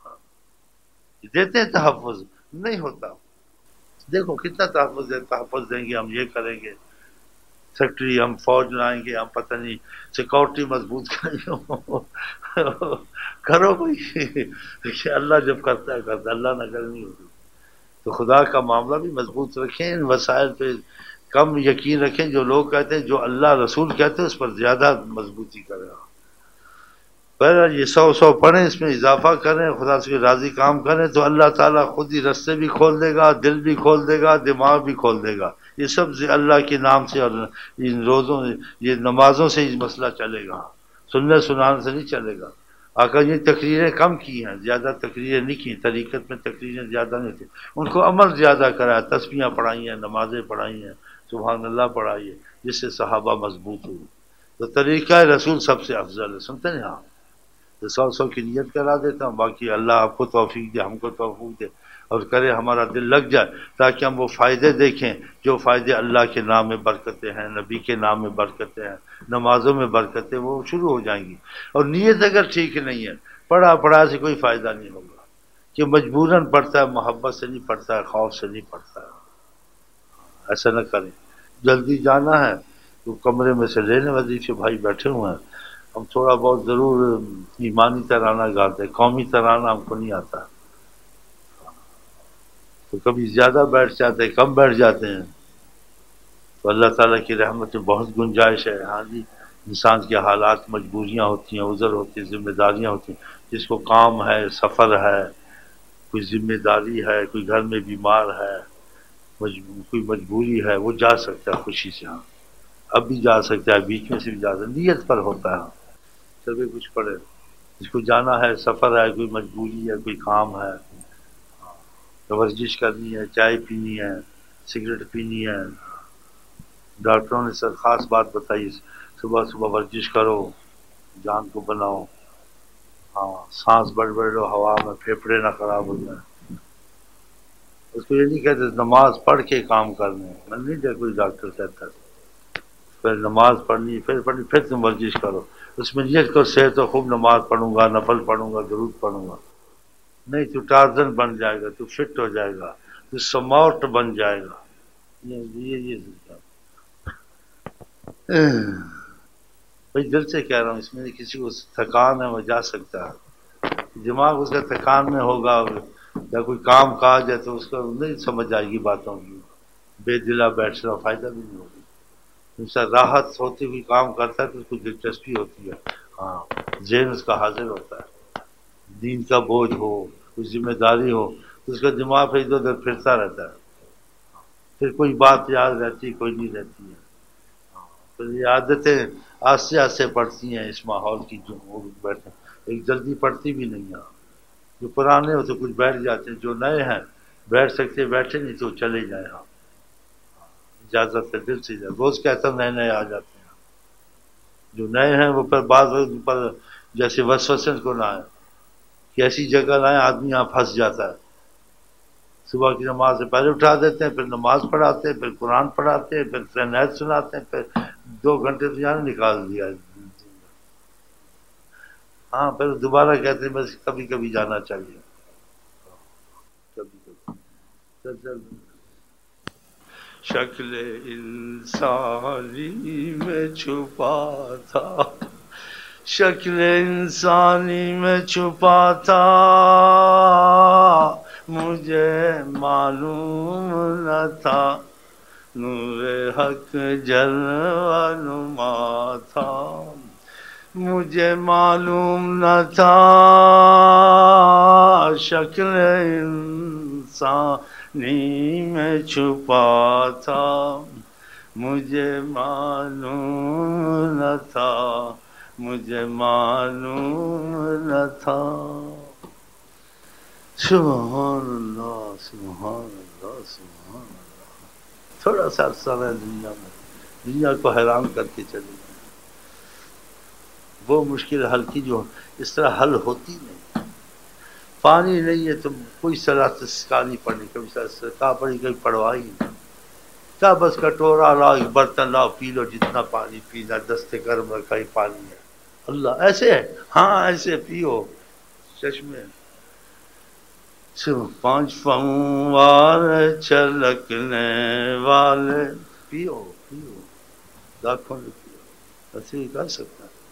دیتے ہیں تحفظ، نہیں ہوتا، دیکھو کتنا تحفظ ہے، تحفظ دیں گے ہم، یہ کریں گے، فیکٹری، ہم فوج لائیں گے، ہم پتہ نہیں سیکورٹی مضبوط کریں گے کرو بھائی اللہ جب کرتا ہے کرتا ہے، اللہ نہ کرے نہیں ہوتی. تو خدا کا معاملہ بھی مضبوط رکھیں، ان وسائل پہ کم یقین رکھیں. جو لوگ کہتے ہیں جو اللہ رسول کہتے ہیں اس پر زیادہ مضبوطی کریں. پہلے یہ سو سو پڑھیں، اس میں اضافہ کریں، خدا سے راضی کام کریں تو اللہ تعالیٰ خود ہی رستے بھی کھول دے گا، دل بھی کھول دے گا، دماغ بھی کھول دے گا. یہ سب اللہ کے نام سے اور ان روزوں یہ نمازوں سے یہ مسئلہ چلے گا، سننے سنانے سے نہیں چلے گا. آقا یہ تقریریں کم کی ہیں، زیادہ تقریریں نہیں کی، طریقت میں تقریریں زیادہ نہیں تھیں، ان کو عمل زیادہ کرایا، تسبیحاں پڑھائی ہیں، نمازیں پڑھائی ہیں، سبحان اللہ پڑھائی ہے، جس سے صحابہ مضبوط ہوئی. تو طریقہ رسول سب سے افضل ہے. سنتے ہیں ہاں، تو سو سو کی نیت کرا دیتا ہوں، باقی اللہ آپ کو توفیق دے، ہم کو توفیق دے اور کرے ہمارا دل لگ جائے تاکہ ہم وہ فائدے دیکھیں جو فائدے اللہ کے نام میں برکتیں ہیں، نبی کے نام میں برکتیں ہیں، نمازوں میں برکتیں، وہ شروع ہو جائیں گی. اور نیت اگر ٹھیک نہیں ہے، پڑھا پڑھا سے کوئی فائدہ نہیں ہوگا، کہ مجبوراً پڑھتا ہے، محبت سے نہیں پڑھتا ہے، خوف سے نہیں پڑھتا ہے. ایسا نہ کریں. جلدی جانا ہے تو کمرے میں سے لینے وظیفے بھائی بیٹھے ہوئے ہیں. ہم تھوڑا بہت ضرور ایمانی ترانہ گاتے ہیں، قومی ترانہ ہم کو نہیں آتا، تو کبھی زیادہ بیٹھ جاتے ہیں، کم بیٹھ جاتے ہیں. تو اللہ تعالیٰ کی رحمت میں بہت گنجائش ہے. ہاں جی، انسان کے حالات، مجبوریاں ہوتی ہیں، عذر ہوتی ہیں، ذمہ داریاں ہوتی ہیں. جس کو کام ہے، سفر ہے، کوئی ذمہ داری ہے، کوئی گھر میں بیمار ہے، کوئی مجبوری ہے، وہ جا سکتا ہے خوشی سے. ہاں اب بھی جا سکتا ہے، بیچ میں سے بھی جا سکتا ہے، نیت پر ہوتا ہے. سبھی کچھ پڑے، جس کو جانا ہے، سفر ہے، کوئی مجبوری ہے، کوئی کام ہے، ورزش کرنی ہے، چائے پینی ہے، سگریٹ پینی ہے. ڈاکٹروں نے سر خاص بات بتائی، صبح صبح ورزش کرو، جان کو بناؤ. ہاں سانس بڑھ بڑھ لو ہوا میں، پھیپھڑے نہ خراب ہو جائیں. اس کو یہ نہیں کہتے نماز پڑھ کے کام کرنے، میں نہیں دے کوئی ڈاکٹر کہتا ہے پھر نماز پڑھنی، پھر پڑھنی، پھر تم ورزش کرو. اس میں نیت کو سے تو خوب نماز پڑھوں گا، نفل پڑھوں گا، درود پڑھوں گا. نہیں تو ٹارزن بن جائے گا، تو فٹ ہو جائے گا، تو سماؤٹ بن جائے گا. یہ یہ بھائی دل سے کہہ رہا ہوں، اس میں کسی کو تھکان ہے وہ جا سکتا ہے. دماغ اس کا تھکان میں ہوگا یا کوئی کام کاج ہے تو اس کو نہیں سمجھ آئے گی باتوں کی، بے دلا بیٹھنا فائدہ بھی نہیں ہوگی. انسان راحت ہوتی ہوئی کام کرتا ہے تو اس کو دلچسپی ہوتی ہے. ہاں ذہن اس کا حاضر ہوتا ہے. دین کا بوجھ ہو، کوئی ذمہ داری ہو تو اس کا دماغ پہ ادھر ادھر پھرتا رہتا ہے. پھر کوئی بات یاد رہتی، کوئی نہیں رہتی ہے. پھر یہ عادتیں آستے آستے پڑتی ہیں اس ماحول کی، جو بیٹھے ایک جلدی پڑتی بھی نہیں ہے. جو پرانے ہو تو کچھ بیٹھ جاتے ہیں، جو نئے ہیں بیٹھ سکتے بیٹھے، نہیں تو چلے جائیں. ہاں اجازت ہے، دل سے روز کہتا نئے نئے آ جاتے ہیں. جو نئے ہیں وہ پھر بعض وقت پر جیسے وسوسے کو نہ آئے کہ ایسی جگہ لائیں آدمی یہاں پھنس جاتا ہے. صبح کی نماز سے پہلے اٹھا دیتے ہیں، پھر نماز پڑھاتے ہیں، پھر قرآن پڑھاتے ہیں، پھر سنت سناتے ہیں، پھر دو گھنٹے تو یہاں نکال دیا. ہاں پھر دوبارہ کہتے ہیں بس کبھی کبھی جانا چاہیے، کبھی کبھی. چل چل شکل انسانی میں چھپا تھا، شکل انسانی میں چھپا تھا، مجھے معلوم نہ تھا، نور حق جلوہ نما تھا. مجھے معلوم نہ تھا، شکل انسانی میں چھپا تھا، مجھے معلوم نہ تھا، مجھے معلوم نہ تھا. سبحان اللہ، سبحان اللہ، سبحان اللہ. تھوڑا سا عرصہ ہے دنیا میں، دنیا کو حیران کر کے چلے گئے. وہ مشکل حل کی جو اس طرح حل ہوتی نہیں. پانی نہیں ہے تو کوئی صلاۃ استسقاء نہیں پڑھنی، کبھی صلاۃ استسقاء پڑھی، کبھی پڑھوائی نہیں. کیا بس کٹورا لاؤ، ایک برتن لاؤ، پی لو جتنا پانی پینا، دستے گرم رکھا ہی پانی ہے. اللہ ایسے ہے، ہاں ایسے پیو چشمے. پانچ فموار چھلکنے والے، پیو پیو. لاکھوں نے کیا، ایسے ہی کر سکتا ہے؟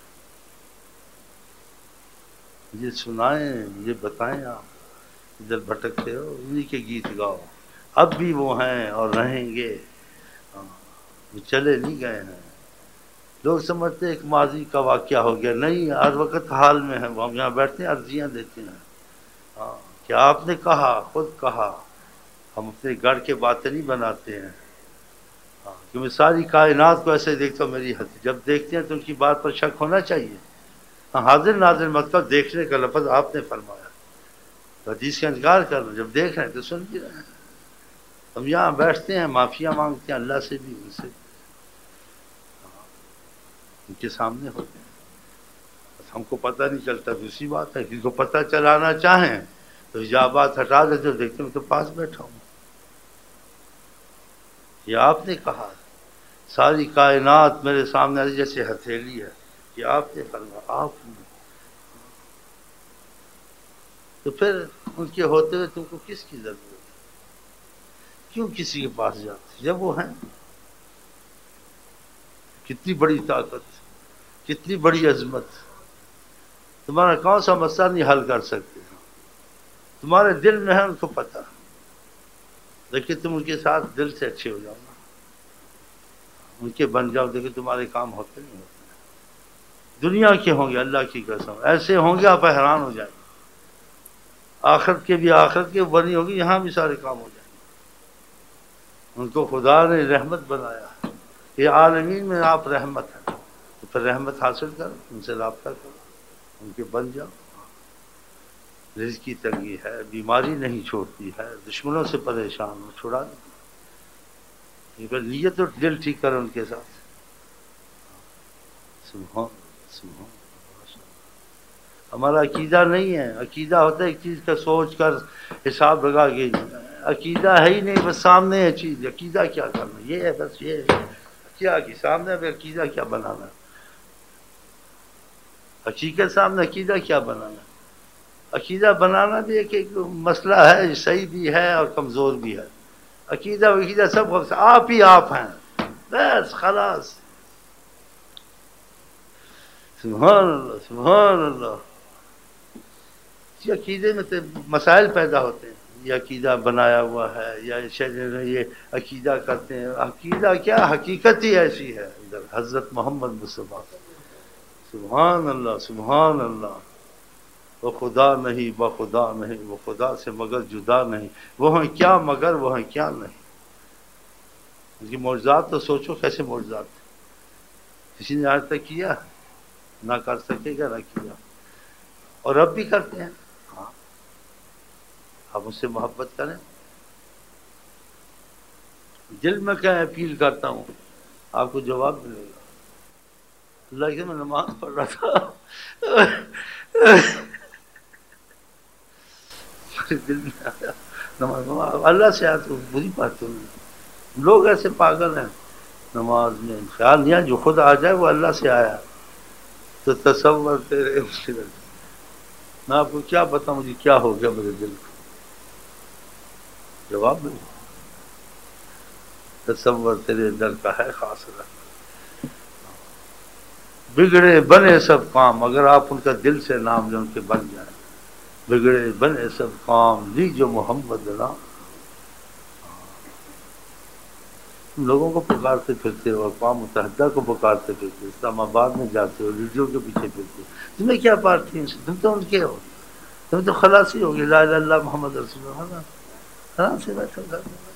یہ سنائیں، یہ بتائیں، آپ ادھر بھٹکتے ہو انہیں کے گیت گاؤ، اب بھی وہ ہیں اور رہیں گے، ہاں، وہ چلے نہیں گئے ہیں۔ لوگ سمجھتے ایک ماضی کا واقعہ ہو گیا، نہیں، ہر وقت حال میں ہے، ہم یہاں بیٹھتے ہیں عرضیاں دیتے ہیں، ہاں، کیا آپ نے کہا، خود کہا، ہم اپنے گھر کے باتیں نہیں بناتے ہیں، ہاں، کہ میں ساری کائنات کو ایسے دیکھتا ہوں، میری حد جب دیکھتے ہیں تو ان کی بات پر شک ہونا چاہیے، ہاں، حاضر ناظر مطلب دیکھنے کا لفظ آپ نے فرمایا، تو حدیث کا انکار کر رہے، جب دیکھ رہے ہیں تو سن بھی رہے ہیں، ہم یہاں بیٹھتے ہیں معافیا مانگتے ہیں اللہ سے بھی، ان سے بھی، ان کے سامنے ہوتے ہیں، بس ہم کو پتہ نہیں چلتا، دوسری بات ہے، کسی کو پتہ چلانا چاہیں تو حجابات ہٹا دیتے ہو، دیکھتے ہو تو پاس بیٹھا ہوں، یہ آپ نے کہا، ساری کائنات میرے سامنے ایسی جیسے ہتھیلی ہے، یہ آپ نے فرمایا، آپ نے، تو پھر ان کے ہوتے ہوئے تم کو کس کی ضرورت ہے؟ کیوں کسی کے پاس جاتے جب وہ ہیں؟ کتنی بڑی طاقت، کتنی بڑی عظمت، تمہارا کون سا مسئلہ نہیں حل کر سکتے، تمہارے دل میں ہے، ان کو پتہ، لیکن تم ان کے ساتھ دل سے اچھے ہو جاؤ نا، ان کے بن جاؤ، دیکھیں تمہارے کام ہوتے نہیں ہوتے، دنیا کے ہوں گے، اللہ کی قسم ایسے ہوں گے آپ حیران ہو جائیں گے، آخرت کے بھی آخرت کے بنی ہوگی، یہاں بھی سارے کام ہو جائیں گے، ان کو خدا نے رحمت بنایا، یہ عالمین میں آپ رحمت ہیں، تو پھر رحمت حاصل کرو، ان سے رابطہ کرو، ان کے بن جاؤ، رزق کی تنگی ہے، بیماری نہیں چھوڑتی ہے، دشمنوں سے پریشان ہو، چھڑا دو، نیت اور دل ٹھیک کرو ان کے ساتھ، سبحان سبحان ہمارا عقیدہ نہیں ہے، عقیدہ ہوتا ہے ایک چیز کا سوچ کر حساب لگا کے، عقیدہ ہے ہی نہیں، بس سامنے ہے چیز، عقیدہ کیا کرنا، یہ ہے بس، یہ ہے کیا کہ سامنے ہے، عقیدہ کیا بنانا، حقیقت سامنے، عقیدہ کیا بنانا، عقیدہ بنانا بھی ایک ایک مسئلہ ہے، صحیح بھی ہے اور کمزور بھی ہے، عقیدہ عقیدہ سب آپ ہی آپ ہیں، بس خلاص، سبحان اللہ سبحان اللہ، عقیدے میں تو مسائل پیدا ہوتے ہیں، یہ عقیدہ بنایا ہوا ہے، یا یہ عقیدہ کرتے ہیں، عقیدہ کیا، حقیقت ہی ایسی ہے، ادھر حضرت محمد مصطفیٰ، سبحان اللہ سبحان اللہ، وہ خدا نہیں، وہ خدا نہیں، وہ خدا سے مگر جدا نہیں، وہ ہیں کیا مگر وہ ہیں کیا نہیں، ان کی معجزات تو سوچو کیسے معجزات، کسی نے آج تک کیا، نہ کر سکے گا، نہ کیا، اور اب بھی کرتے ہیں، ہاں، آپ اس سے محبت کریں، دل میں کیا اپیل کرتا ہوں، آپ کو جواب ملے گا، اللہ کے میں نماز پڑھ رہا تھا، دل میں آیا نماز، اللہ سے آیا تو بری بات تو نہیں، لوگ ایسے پاگل ہیں، نماز میں خیال نہیں، جو خود آ جائے وہ اللہ سے آیا، تو تصور تیرے میں آپ کو کیا بتاؤں مجھے کیا ہو گیا میرے دل کو، جواب نہیں، تصور تیرے دل کا ہے خاص رکھ، بگڑے بنے سب کام، اگر آپ ان کا دل سے نام لیں، ان کے بن جائیں، بگڑے بنے سب کام لی جو محمد نام، لوگوں کو پکارتے پھرتے ہو، اقوام متحدہ کو پکارتے پھرتے، اسلام آباد میں جاتے ہو، ریڈیو کے پیچھے پھرتے، تمہیں کیا پارٹی ہے، تم تو ان کے ہو، تم تو خلاصی ہوگی، لا الہ الا اللہ محمد رسول اللہ، آرام سے بیٹھو گھر میں،